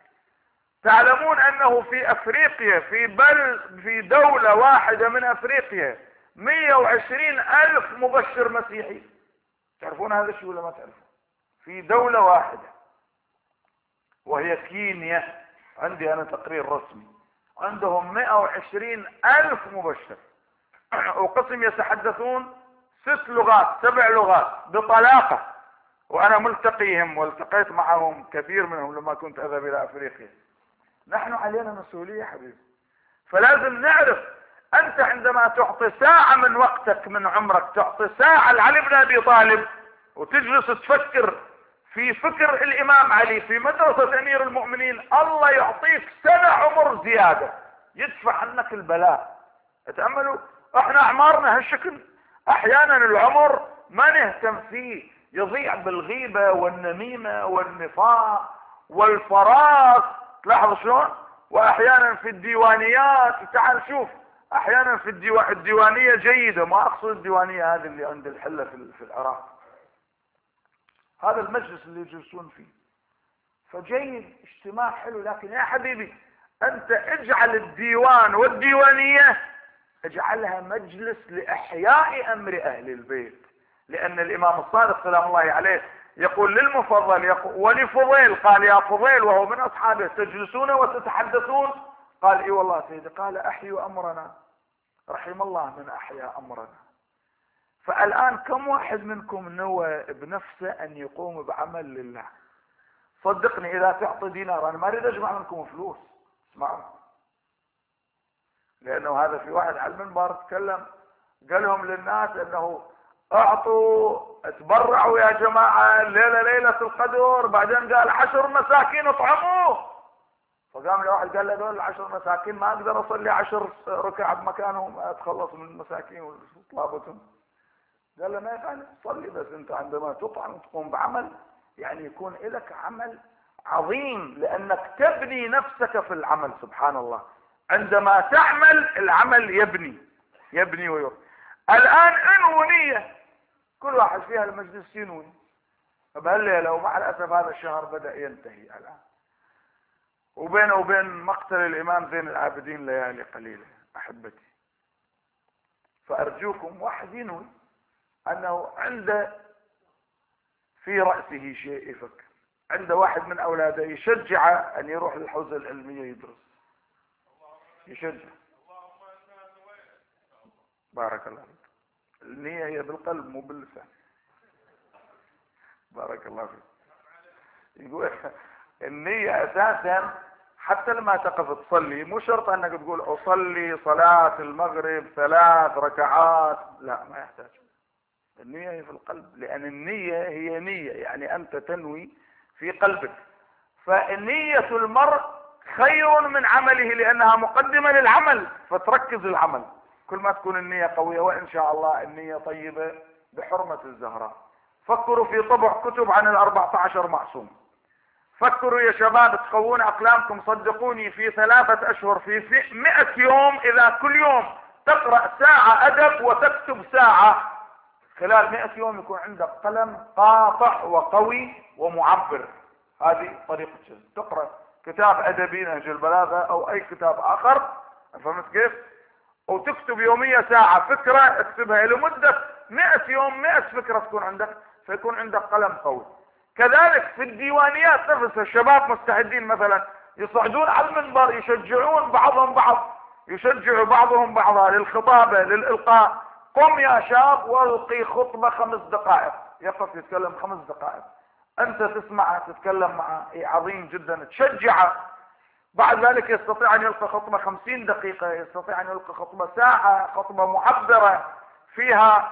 تعلمون انه في افريقيا، في دولة واحدة من افريقيا 120,000 مبشر مسيحي. تعرفون هذا الشيء ولا ما تعرفون؟ في دولة واحدة وهي كينيا، عندي انا تقرير رسمي، عندهم 120 الف مبشر، وقسم يتحدثون 6 لغات 7 لغات بطلاقة، وانا ملتقيهم والتقيت معهم كثير منهم لما كنت اذهب الى افريقيا. نحن علينا مسؤولية حبيبي، فلازم نعرف. انت عندما تعطي ساعة من وقتك من عمرك، تعطي ساعة لعلي بن ابي طالب، وتجلس تفكر في فكر الامام علي في مدرسة امير المؤمنين، الله يعطيك سنة عمر زيادة يدفع عنك البلاء. تأملوا، احنا اعمارنا هالشكل، احيانا العمر ما نهتم فيه، يضيع بالغيبة والنميمة والنفاق والفراغ، تلاحظ شلون؟ واحيانا في الديوانيات، تعال شوف، احيانا في الديوانية جيدة، ما اقصد الديوانية هذه اللي عند الحلة في العراق، هذا المجلس اللي يجلسون فيه، فجيد اجتماع حلو، لكن يا حبيبي انت اجعل الديوان والديوانية اجعلها مجلس لاحياء امر اهل البيت. لان الامام الصادق سلام الله عليه يقول للمفضل، ولفضيل، قال يا فضيل وهو من اصحابه، تجلسون وتتحدثون؟ قال اي والله سيدي. قال احيوا امرنا، رحم الله من احيا امرنا. فالان كم واحد منكم نوى بنفسه ان يقوم بعمل لله؟ صدقني اذا تعطي دينار، انا ما اريد اجمع منكم فلوس، اسمعوا، لانه هذا في واحد على المنبر تكلم قال لهم للناس انه اعطوا اتبرعوا يا جماعة الليلة ليلة القدر، بعدين قال 10 مساكين اطعموه. فقام له واحد قال له دول 10 مساكين ما اقدر اصلي 10 ركع بمكانهم اتخلص من المساكين وطلابتهم. قال له ما يفعل، صلي بس انت عندما تطعم وتقوم بعمل يعني يكون لك عمل عظيم، لانك تبني نفسك في العمل. سبحان الله، عندما تعمل العمل يبني ويربي. الان انوي نية، كل واحد فيها المجلس ينوي بهالليلة، ومع الاسف هذا الشهر بدأ ينتهي الان، وبينه وبين مقتل الامام زين العابدين ليالي قليلة احبتي. فارجوكم واحد ينوي انه عنده في رأسه شيء يفكر، عنده واحد من اولاده يشجعه ان يروح للحوزة العلمية يدرس، يشجع. بارك الله فيك. النية هي بالقلب مو باللسان. بارك الله فيك. يقول النية اساسا حتى لما تقف تصلي مو شرط انك تقول اصلي صلاة المغرب 3 ركعات، لا ما يحتاج. النية هي في القلب، لان النية هي نية، يعني انت تنوي في قلبك. فالنية المرء خير من عمله لانها مقدمة للعمل، فتركز العمل. كل ما تكون النية قوية، وان شاء الله النية طيبة بحرمة الزهراء. فكروا في طبع كتب عن 14 معصوم. فكروا يا شباب تقوون اقلامكم، صدقوني في 3 اشهر، في 100 يوم، اذا كل يوم تقرأ ساعة ادب وتكتب ساعة، خلال 100 يوم يكون عندك قلم قاطع وقوي ومعبر. هذه طريقة جزء. تقرأ كتاب ادبي نهج البلاغة او اي كتاب اخر، فهمت كيف؟ وتكتب يومية ساعة فكرة، اكتبها لمدة 100 يوم، 100 فكرة تكون عندك، فيكون عندك قلم قوي. كذلك في الديوانيات نفسها، الشباب مستعدين مثلا يصعدون على المنبر يشجعون بعضهم بعض، يشجع بعضهم بعضا للخطابة للإلقاء. قم يا شاب والقي خطبة 5 دقائق، يقف يتكلم 5 دقائق، انت تسمعه تتكلم معه، عظيم جدا، تشجعه. بعد ذلك يستطيع ان يلقى خطبة 50 دقيقة، يستطيع ان يلقى خطبة ساعة، خطبة معبرة فيها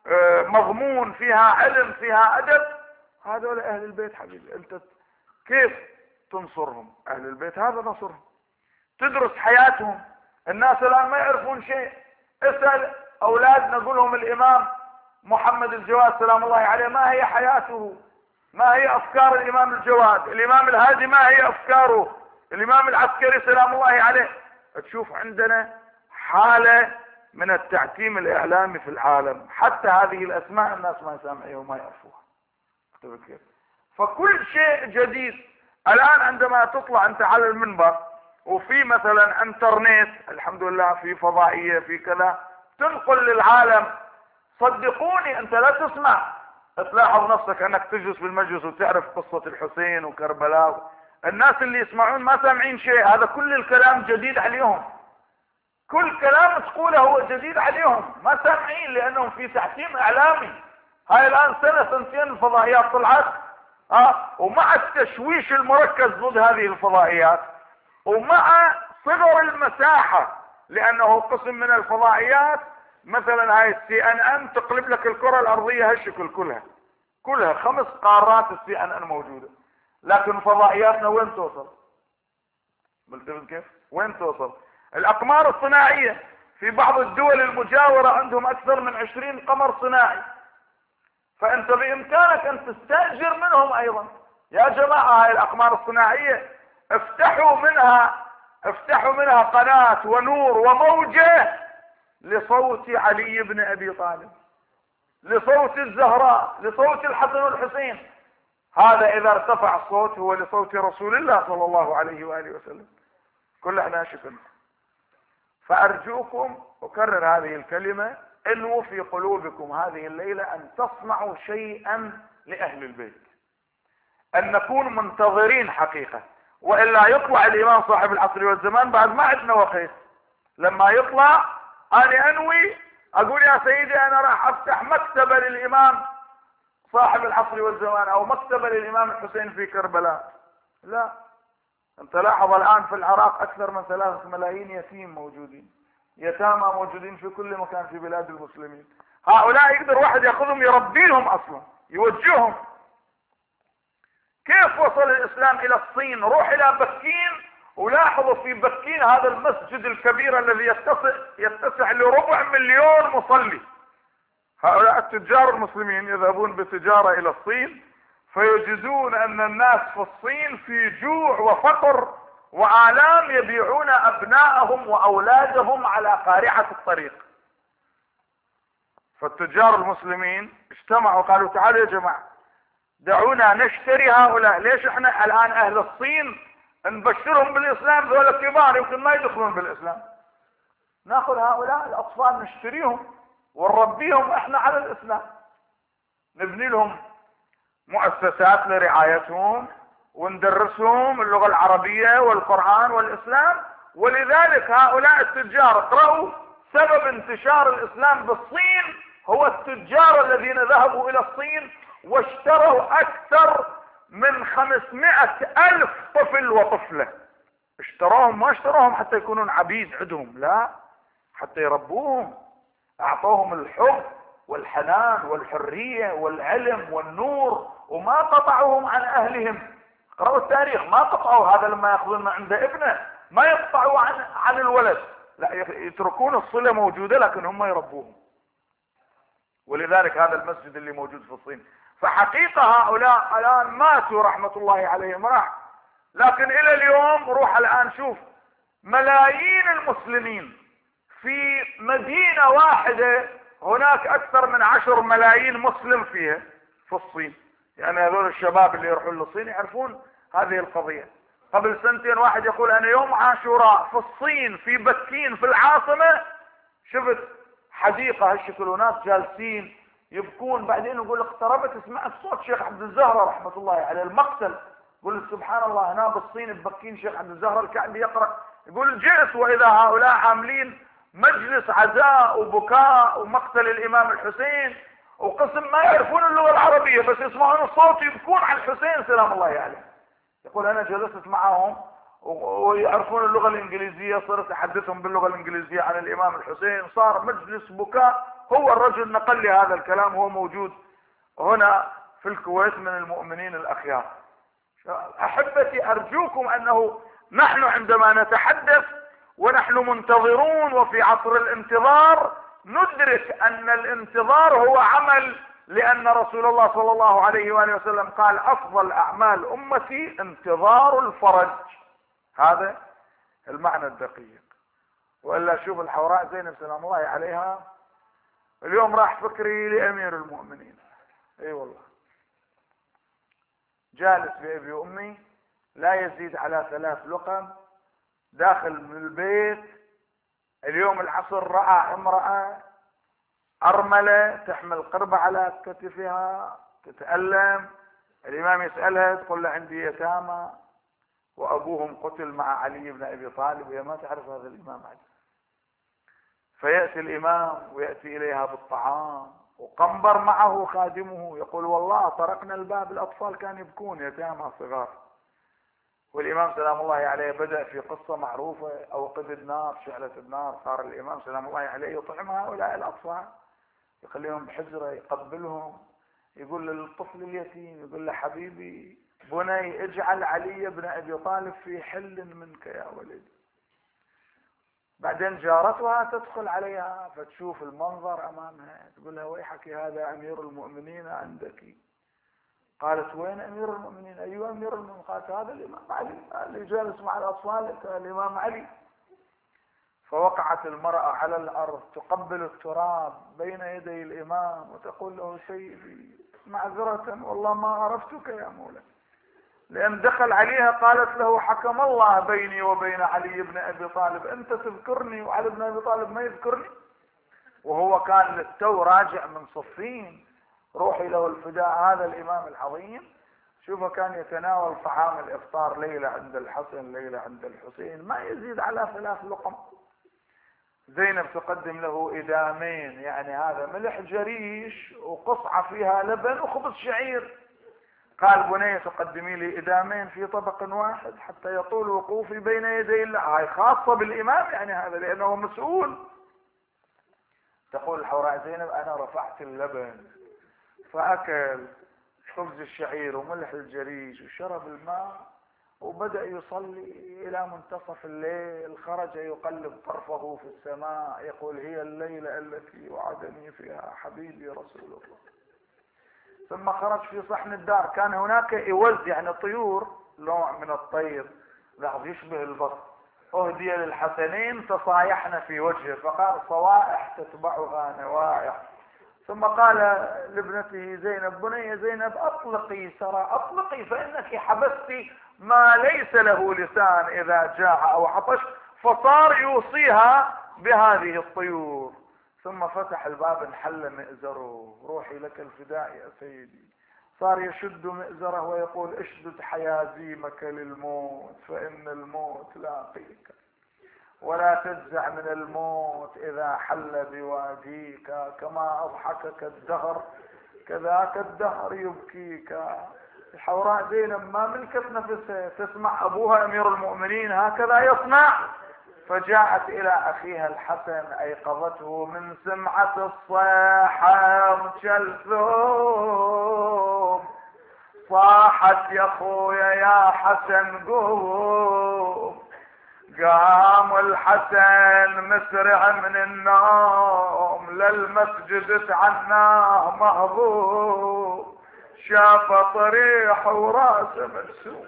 مضمون، فيها علم، فيها ادب. هذول اهل البيت حبيبي، انت كيف تنصرهم؟ اهل البيت هذا نصرهم. تدرس حياتهم. الناس الان ما يعرفون شيء، اسأل اولادنا قول لهم الامام محمد الجواد سلام الله عليه ما هي حياته، ما هي افكار الامام الجواد، الامام الهادي ما هي افكاره، الامام العسكري سلام الله عليه. تشوف عندنا حالة من التعتيم الاعلامي في العالم، حتى هذه الاسماء الناس ما يسمعوها وما يعرفوها. فكل شيء جديد الان عندما تطلع انت على المنبر، وفي مثلا انترنت الحمد لله، في فضائية، في كذا، تنقل للعالم. صدقوني انت لا تسمع تلاحظ نفسك انك تجلس بالمجلس وتعرف قصة الحسين وكربلاء، الناس اللي يسمعون ما سامعين شيء، هذا كل الكلام جديد عليهم، كل كلام تقوله هو جديد عليهم، ما سامعين لانهم في تحكيم اعلامي. هاي الان سنة سنتين الفضائيات طلعت، ومع التشويش المركز ضد هذه الفضائيات، ومع صغر المساحة، لانه قسم من الفضائيات مثلا هاي CNN تقلب لك الكرة الارضية هالشكل كلها 5 قارات CNN موجودة، لكن فضائياتنا وين توصل؟ ملتفت كيف؟ وين توصل؟ الاقمار الصناعية في بعض الدول المجاورة عندهم اكثر من 20 قمر صناعي، فانت بامكانك ان تستأجر منهم ايضا. يا جماعة هاي الاقمار الصناعية افتحوا منها قناة ونور وموجة لصوت علي بن ابي طالب، لصوت الزهراء، لصوت الحسن والحسين. هذا اذا ارتفع الصوت هو لصوت رسول الله صلى الله عليه وآله وسلم. كل احنا شفنا. فارجوكم اكرر هذه الكلمة، انووا في قلوبكم هذه الليلة ان تصنعوا شيئا لاهل البيت، ان نكون منتظرين حقيقة، والا يطلع الامام صاحب العصر والزمان بعد ما عندنا وقت. لما يطلع انا انوي اقول يا سيدي انا راح افتح مكتبة للامام صاحب العصر والزمان او مكتبة للامام الحسين في كربلاء. لا، انت لاحظ الان في العراق اكثر من 3 ملايين يتيم موجودين، يتامى موجودين في كل مكان في بلاد المسلمين. هؤلاء يقدر واحد ياخذهم يربيهم اصلا، يوجههم. كيف وصل الاسلام الى الصين؟ روح الى بكين ولاحظوا في بكين هذا المسجد الكبير الذي يتسع ل2 مليون مصلي. هؤلاء التجار المسلمين يذهبون بتجارة الى الصين فيجدون ان الناس في الصين في جوع وفقر وآلام، يبيعون ابناءهم واولادهم على قارعة الطريق. فالتجار المسلمين اجتمعوا قالوا تعالوا يا جماعة دعونا نشتري هؤلاء. ليش احنا الان اهل الصين نبشرهم بالاسلام؟ ذولا كبار يمكن ما يدخلون بالاسلام. ناخذ هؤلاء الاطفال نشتريهم ونربيهم احنا على الاسلام، نبني لهم مؤسسات لرعايتهم وندرسهم اللغة العربية والقرآن والاسلام. ولذلك هؤلاء التجار، اقرأوا سبب انتشار الاسلام بالصين هو التجار الذين ذهبوا الى الصين واشتروا اكثر من 500,000 طفل وطفلة. اشتروهم، ما اشتروهم حتى يكونون عبيد عندهم، لا، حتى يربوهم. اعطوهم الحب والحنان والحرية والعلم والنور، وما قطعوهم عن اهلهم. اقرأوا التاريخ، ما قطعوا. هذا لما ياخذون من عند ابنه ما يقطعوا عن الولد، لا، يتركون الصلة موجودة لكن هم يربوهم. ولذلك هذا المسجد اللي موجود في الصين، فحقيقة هؤلاء الان ماتوا رحمة الله عليهم راح. لكن الى اليوم روح الان شوف ملايين المسلمين في مدينة واحدة، هناك اكثر من 10 ملايين مسلم فيها في الصين. يعني هذول الشباب اللي يروحون للصين يعرفون هذه القضية. قبل 2 سنين واحد يقول انا يوم عاشوراء في الصين في بكين في العاصمة شفت حديقة هالشكل وناس جالسين يبكون، بعدين يقول اقتربت سمعت صوت شيخ عبد الزهرة رحمة الله عليه المقتل. يقول سبحان الله هنا بالصين ببكين شيخ عبد الزهرة الكعبي يقرأ. يقول جئت واذا هؤلاء عاملين مجلس عزاء وبكاء ومقتل الامام الحسين، وقسم ما يعرفون اللغة العربية بس يسمعون الصوت يبكون على الحسين سلام الله عليه. يقول انا جلست معهم ويعرفون اللغة الانجليزية، صرت احدثهم باللغة الانجليزية عن الامام الحسين، صار مجلس بكاء. هو الرجل نقل لي هذا الكلام، هو موجود هنا في الكويت من المؤمنين الاخيار. احبتي ارجوكم انه نحن عندما نتحدث ونحن منتظرون وفي عصر الانتظار ندرك ان الانتظار هو عمل، لان رسول الله صلى الله عليه وآله وسلم قال افضل اعمال امتي انتظار الفرج. هذا المعنى الدقيق. والا شوف الحوراء زينب سلام الله عليها اليوم راح فكري لامير المؤمنين، اي والله، جالس بابي وامي لا يزيد على 3 لقم، داخل من البيت اليوم العصر رأى امرأة أرملة تحمل قربة على كتفها تتألم. الإمام يسألها تقول له عندي يتامى وأبوهم قتل مع علي بن أبي طالب، وهي ما تعرف هذا الإمام علي. فيأتي الإمام ويأتي إليها بالطعام، وقنبر معه خادمه يقول والله طرقنا الباب، الأطفال كانوا يبكون يتامى صغار. والإمام سلام الله عليه بدأ في قصة معروفة، أوقد النار، شعلة النار، صار الإمام سلام الله عليه يطعم هؤلاء الأطفال، يخليهم بحجرة، يقبلهم، يقول للطفل اليتيم، يقول له حبيبي بني اجعل علي بن أبي طالب في حل منك يا ولدي. بعدين جارتها تدخل عليها فتشوف المنظر أمامها، تقول لها ويحك هذا أمير المؤمنين عندك. قالت وين أمير المؤمنين؟ أيوة أمير المؤمنين؟ قالت هذا الإمام علي اللي جالس مع الأطفال، الإمام علي. فوقعت المرأة على الأرض تقبل التراب بين يدي الإمام وتقول له سيدي معذرة والله ما عرفتك يا مولاي، لأن دخل عليها قالت له حكم الله بيني وبين علي بن أبي طالب، أنت تذكرني وعلي بن أبي طالب ما يذكرني. وهو كان للتو راجع من صفين، روحي له الفداء هذا الإمام العظيم. شوفه كان يتناول طعام الإفطار، ليلة عند الحسن ليلة عند الحسين، ما يزيد على 3 لقم. زينب تقدم له إدامين، يعني هذا ملح جريش وقصعة فيها لبن وخبز شعير. قال بني تقدمي لي إدامين في طبق واحد حتى يطول وقوفي بين يدي الله. هاي خاصة بالإمام يعني هذا لأنه مسؤول. تقول الحوراء زينب أنا رفعت اللبن فأكل خبز الشعير وملح الجريش وشرب الماء وبدأ يصلي إلى منتصف الليل، خرج يقلب طرفه في السماء يقول هي الليلة التي وعدني فيها حبيبي رسول الله. ثم خرج في صحن الدار، كان هناك إوز يعني طيور، نوع من الطير بعض يشبه البط، أهدي للحسنين تصايحن في وجهه، فقال صوائح تتبعها نوايح. ثم قال لابنته زينب بني زينب أطلقي سرى، أطلقي فإنك حبستي ما ليس له لسان إذا جاع أو عطش. فصار يوصيها بهذه الطيور. ثم فتح الباب انحل مئزره، روحي لك الفداء يا سيدي. صار يشد مئزره ويقول اشدد حيازيمك للموت فإن الموت لاقيك، ولا تجزع من الموت إذا حل بواديك، كما أضحكك الدهر كذاك الدهر يبكيك. الحوراء زينب ما ملكت نفسها، تسمع أبوها أمير المؤمنين هكذا يصنع، فجاءت إلى أخيها الحسن أيقظته من سمعة الصيحة كالثوم، صاحت يا خويا يا حسن قوم. قام الحسن مسرع من النوم للمسجد تعناه مهضوم، شاف طريح وراسه مرسوم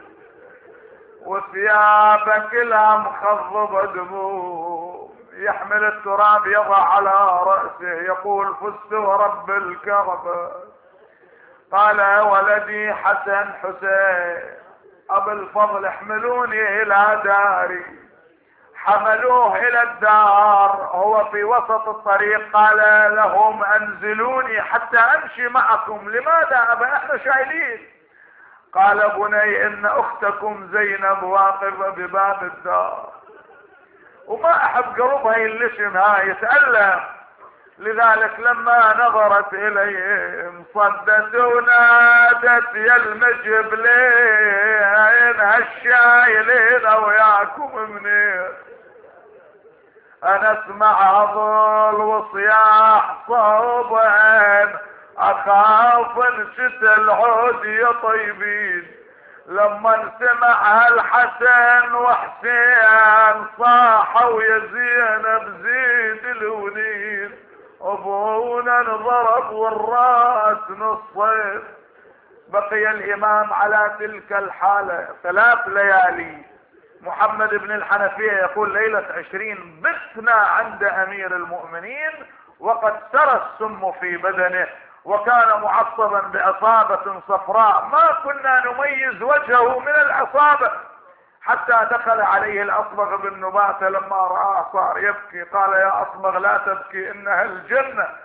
وثيابه كلها مخضبه دموم، يحمل التراب يضع على رأسه يقول فزت ورب الكعبة. قال يا ولدي حسن حسين أبو الفضل احملوني إلى داري. حملوه إلى الدار، هو في وسط الطريق قال لهم أنزلوني حتى أمشي معكم. لماذا أبا احنا شايلين؟ قال بني إن أختكم زينب واقفة بباب الدار وما أحب قلبها يلشم هاي يتألم. لذلك لما نظرت إليهم صدت ونادت يا المجبلين هالشايلين وياكم منين؟ أنا اسمع ظل وصياح صوبين أخاف انشت العود يا طيبين. لما سمع الحسن وحسين صاحوا يا زينب زيد الونين، ابونا انضرب والراس نصين. بقي الامام على تلك الحالة 3 ليالي. محمد بن الحنفية يقول ليلة 20 بثنا عند امير المؤمنين وقد سرى السم في بدنه، وكان معصبا بعصابة صفراء ما كنا نميز وجهه من العصابة، حتى دخل عليه الأصبغ بن نباتة لما رآه صار يبكي. قال يا أصبغ لا تبكي إنها الجنة.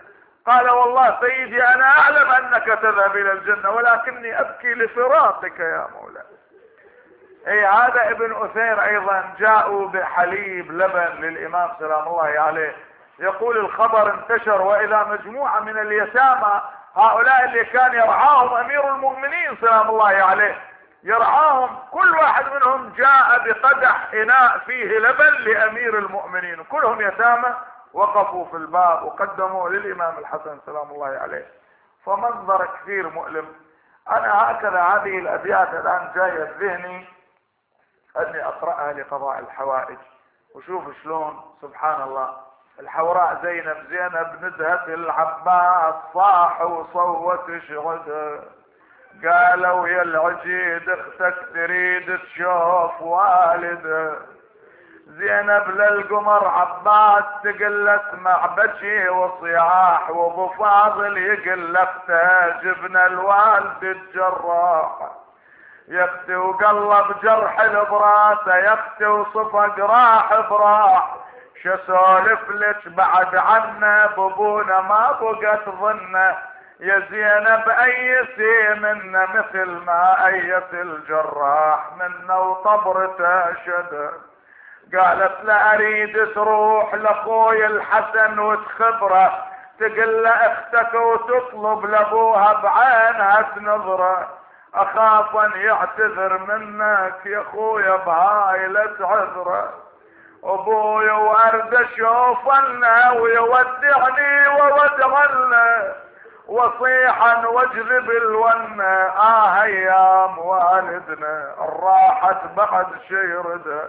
قال والله سيدي انا اعلم انك تذهب الى الجنة ولكني ابكي لفراقك يا مولاي. اي هذا ابن اثير ايضا جاءوا بحليب لبن للامام سلام الله عليه، يقول الخبر انتشر واذا مجموعة من اليتامى هؤلاء اللي كان يرعاهم امير المؤمنين سلام الله عليه يرعاهم، كل واحد منهم جاء بقدح اناء فيه لبن لامير المؤمنين، كلهم يتامى وقفوا في الباب وقدموا للامام الحسن سلام الله عليه. فمنظر كثير مؤلم. انا هكذا هذه الابيات الان جاية ذهني اني اقرأها لقضاء الحوائج، وشوف شلون سبحان الله. الحوراء زينب ندهت العباس صاح وصوت شغد، قالوا يا العجيد اختك تريد تشوف والد. زينب للقمر عباس تقل اسمع بكي وصياح، وابو فاضل يقل اخته جبنا الوالد الجراح. يا اختي وقلب جرح براسه، يا اختي وصفق راح براح، شو سولف لك بعد عنا بابونا ما بقت ظنه. يا زينب ايسي منا مثل ما ايس الجراح منا وطبرته شد. قالت لا اريد تروح لاخوي الحسن وتخبره، تقل له اختك وتطلب لابوها بعينها تنظره. اخاف ان يعتذر منك يا اخويا بهاي لا تعذره. ابوي وارد اشوفنا ويودعني وودعنا، وصيحا واجذب الونه ايام والدنا راحت بعد شيرده.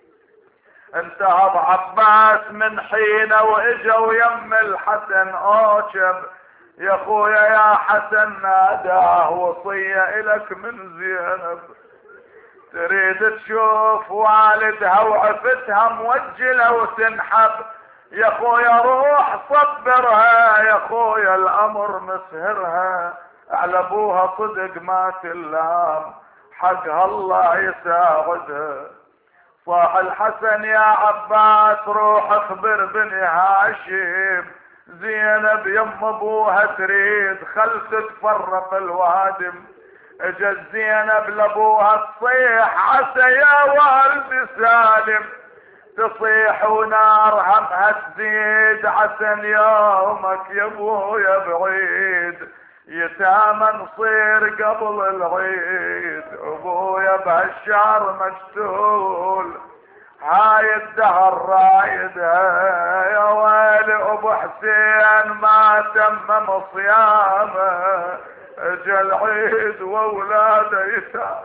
انتهض عباس من حينه واجوا يم الحسن اوشب، يا اخويا يا حسن ناداه وصية الك من زينب، تريد تشوف والدها وعفتها موجلة وتنحب. يا اخويا روح صبرها، يا اخويا الامر مسهرها، على ابوها صدق ما تلام حقها الله يساعدها. صاح الحسن يا عباس روح اخبر بني هاشم، زينب يم ابوها تريد خل تتفرق الوادم. اجت زينب لابوها تصيح عسى يا والد سالم، تصيح ونار همها تزيد عسى يومك يا ابويا بعيد، يتامى نصير قبل العيد. ابويا بهالشهر مجتول هاي الدهر رايدها، يا ويلي ابو حسين ما تمم صيامه، اجا العيد واولاده يتامى.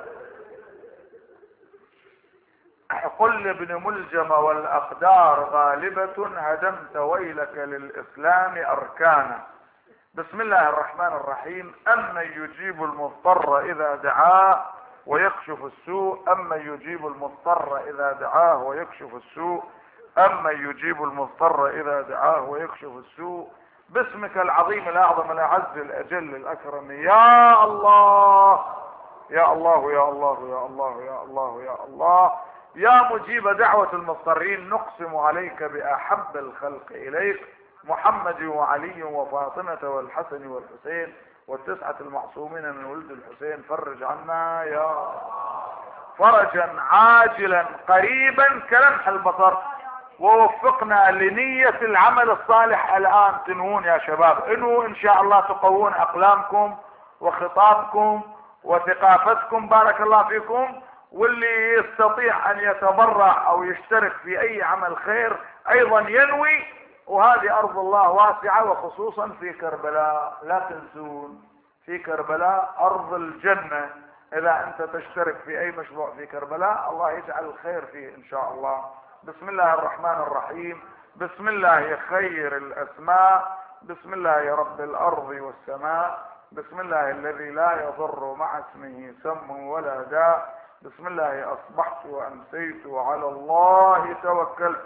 قل لابن ملجم والاقدار غالبة هدمت ويلك للاسلام اركانا. بسم الله الرحمن الرحيم. أمن يجيب المضطر إذا دعاه ويكشف السوء، أمن يجيب المضطر إذا دعاه ويكشف السوء، أمن يجيب المضطر إذا دعاه ويكشف السوء. باسمك العظيم الأعظم الأعز الأجل الأكرم يا الله يا الله يا الله يا الله يا الله يا الله يا مجيب دعوة المضطرين. نقسم عليك بأحب الخلق إليك محمد وعلي وفاطمة والحسن والحسين والتسعة المعصومين من ولد الحسين. فرج عنا يا فرجا عاجلا قريبا كلمح البصر، ووفقنا لنية العمل الصالح. الآن تنوون يا شباب، انووا ان شاء الله تقوون اقلامكم وخطابكم وثقافتكم بارك الله فيكم. واللي يستطيع ان يتبرع او يشترك في اي عمل خير ايضا ينوي. وهذه ارض الله واسعة، وخصوصا في كربلاء لا تنسون، في كربلاء ارض الجنة. اذا انت تشترك في اي مشروع في كربلاء الله يجعل الخير فيه ان شاء الله. بسم الله الرحمن الرحيم. بسم الله خير الاسماء، بسم الله رب الارض والسماء، بسم الله الذي لا يضر مع اسمه سم ولا داء، بسم الله اصبحت وامسيت وعلى الله توكلت،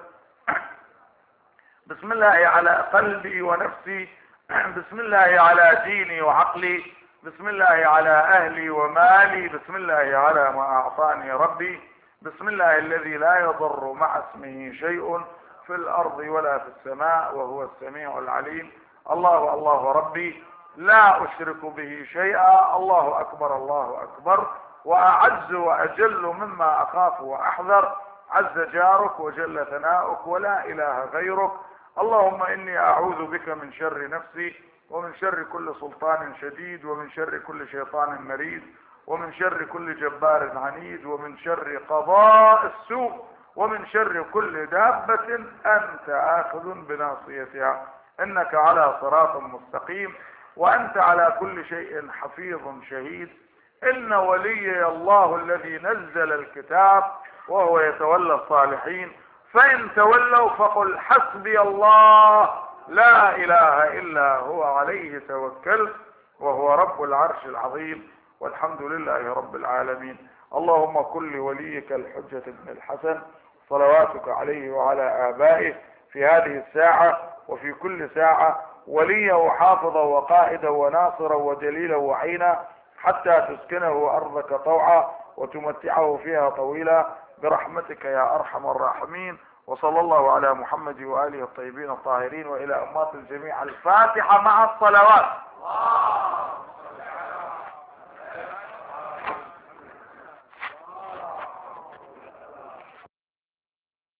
بسم الله على قلبي ونفسي، بسم الله على ديني وعقلي، بسم الله على اهلي ومالي، بسم الله على ما اعطاني ربي، بسم الله الذي لا يضر مع اسمه شيء في الارض ولا في السماء وهو السميع العليم. الله الله ربي لا أشرك به شيئا، الله أكبر الله أكبر، وأعز وأجل مما أخاف وأحذر، عز جارك وجل ثناؤك ولا إله غيرك. اللهم إني أعوذ بك من شر نفسي، ومن شر كل سلطان شديد، ومن شر كل شيطان مريد، ومن شر كل جبار عنيد، ومن شر قضاء السوء، ومن شر كل دابة أنت آخذ بناصيتها، إنك على صراط مستقيم، وأنت على كل شيء حفيظ شهيد. إن وليي الله الذي نزل الكتاب وهو يتولى الصالحين، فإن تولوا فقل حسبي الله لا إله إلا هو عليه توكلت وهو رب العرش العظيم، والحمد لله رب العالمين. اللهم كن لوليك الحجة بن الحسن صلواتك عليه وعلى آبائه في هذه الساعة وفي كل ساعة وليا وحافظا وقائدا وناصرا ودليلا وعينا، حتى تسكنه أرضك طوعا وتمتعه فيها طويلا برحمتك يا أرحم الراحمين. وصلى الله على محمد وآله الطيبين الطاهرين، وإلى أمات الجميع الفاتحة مع الصلوات.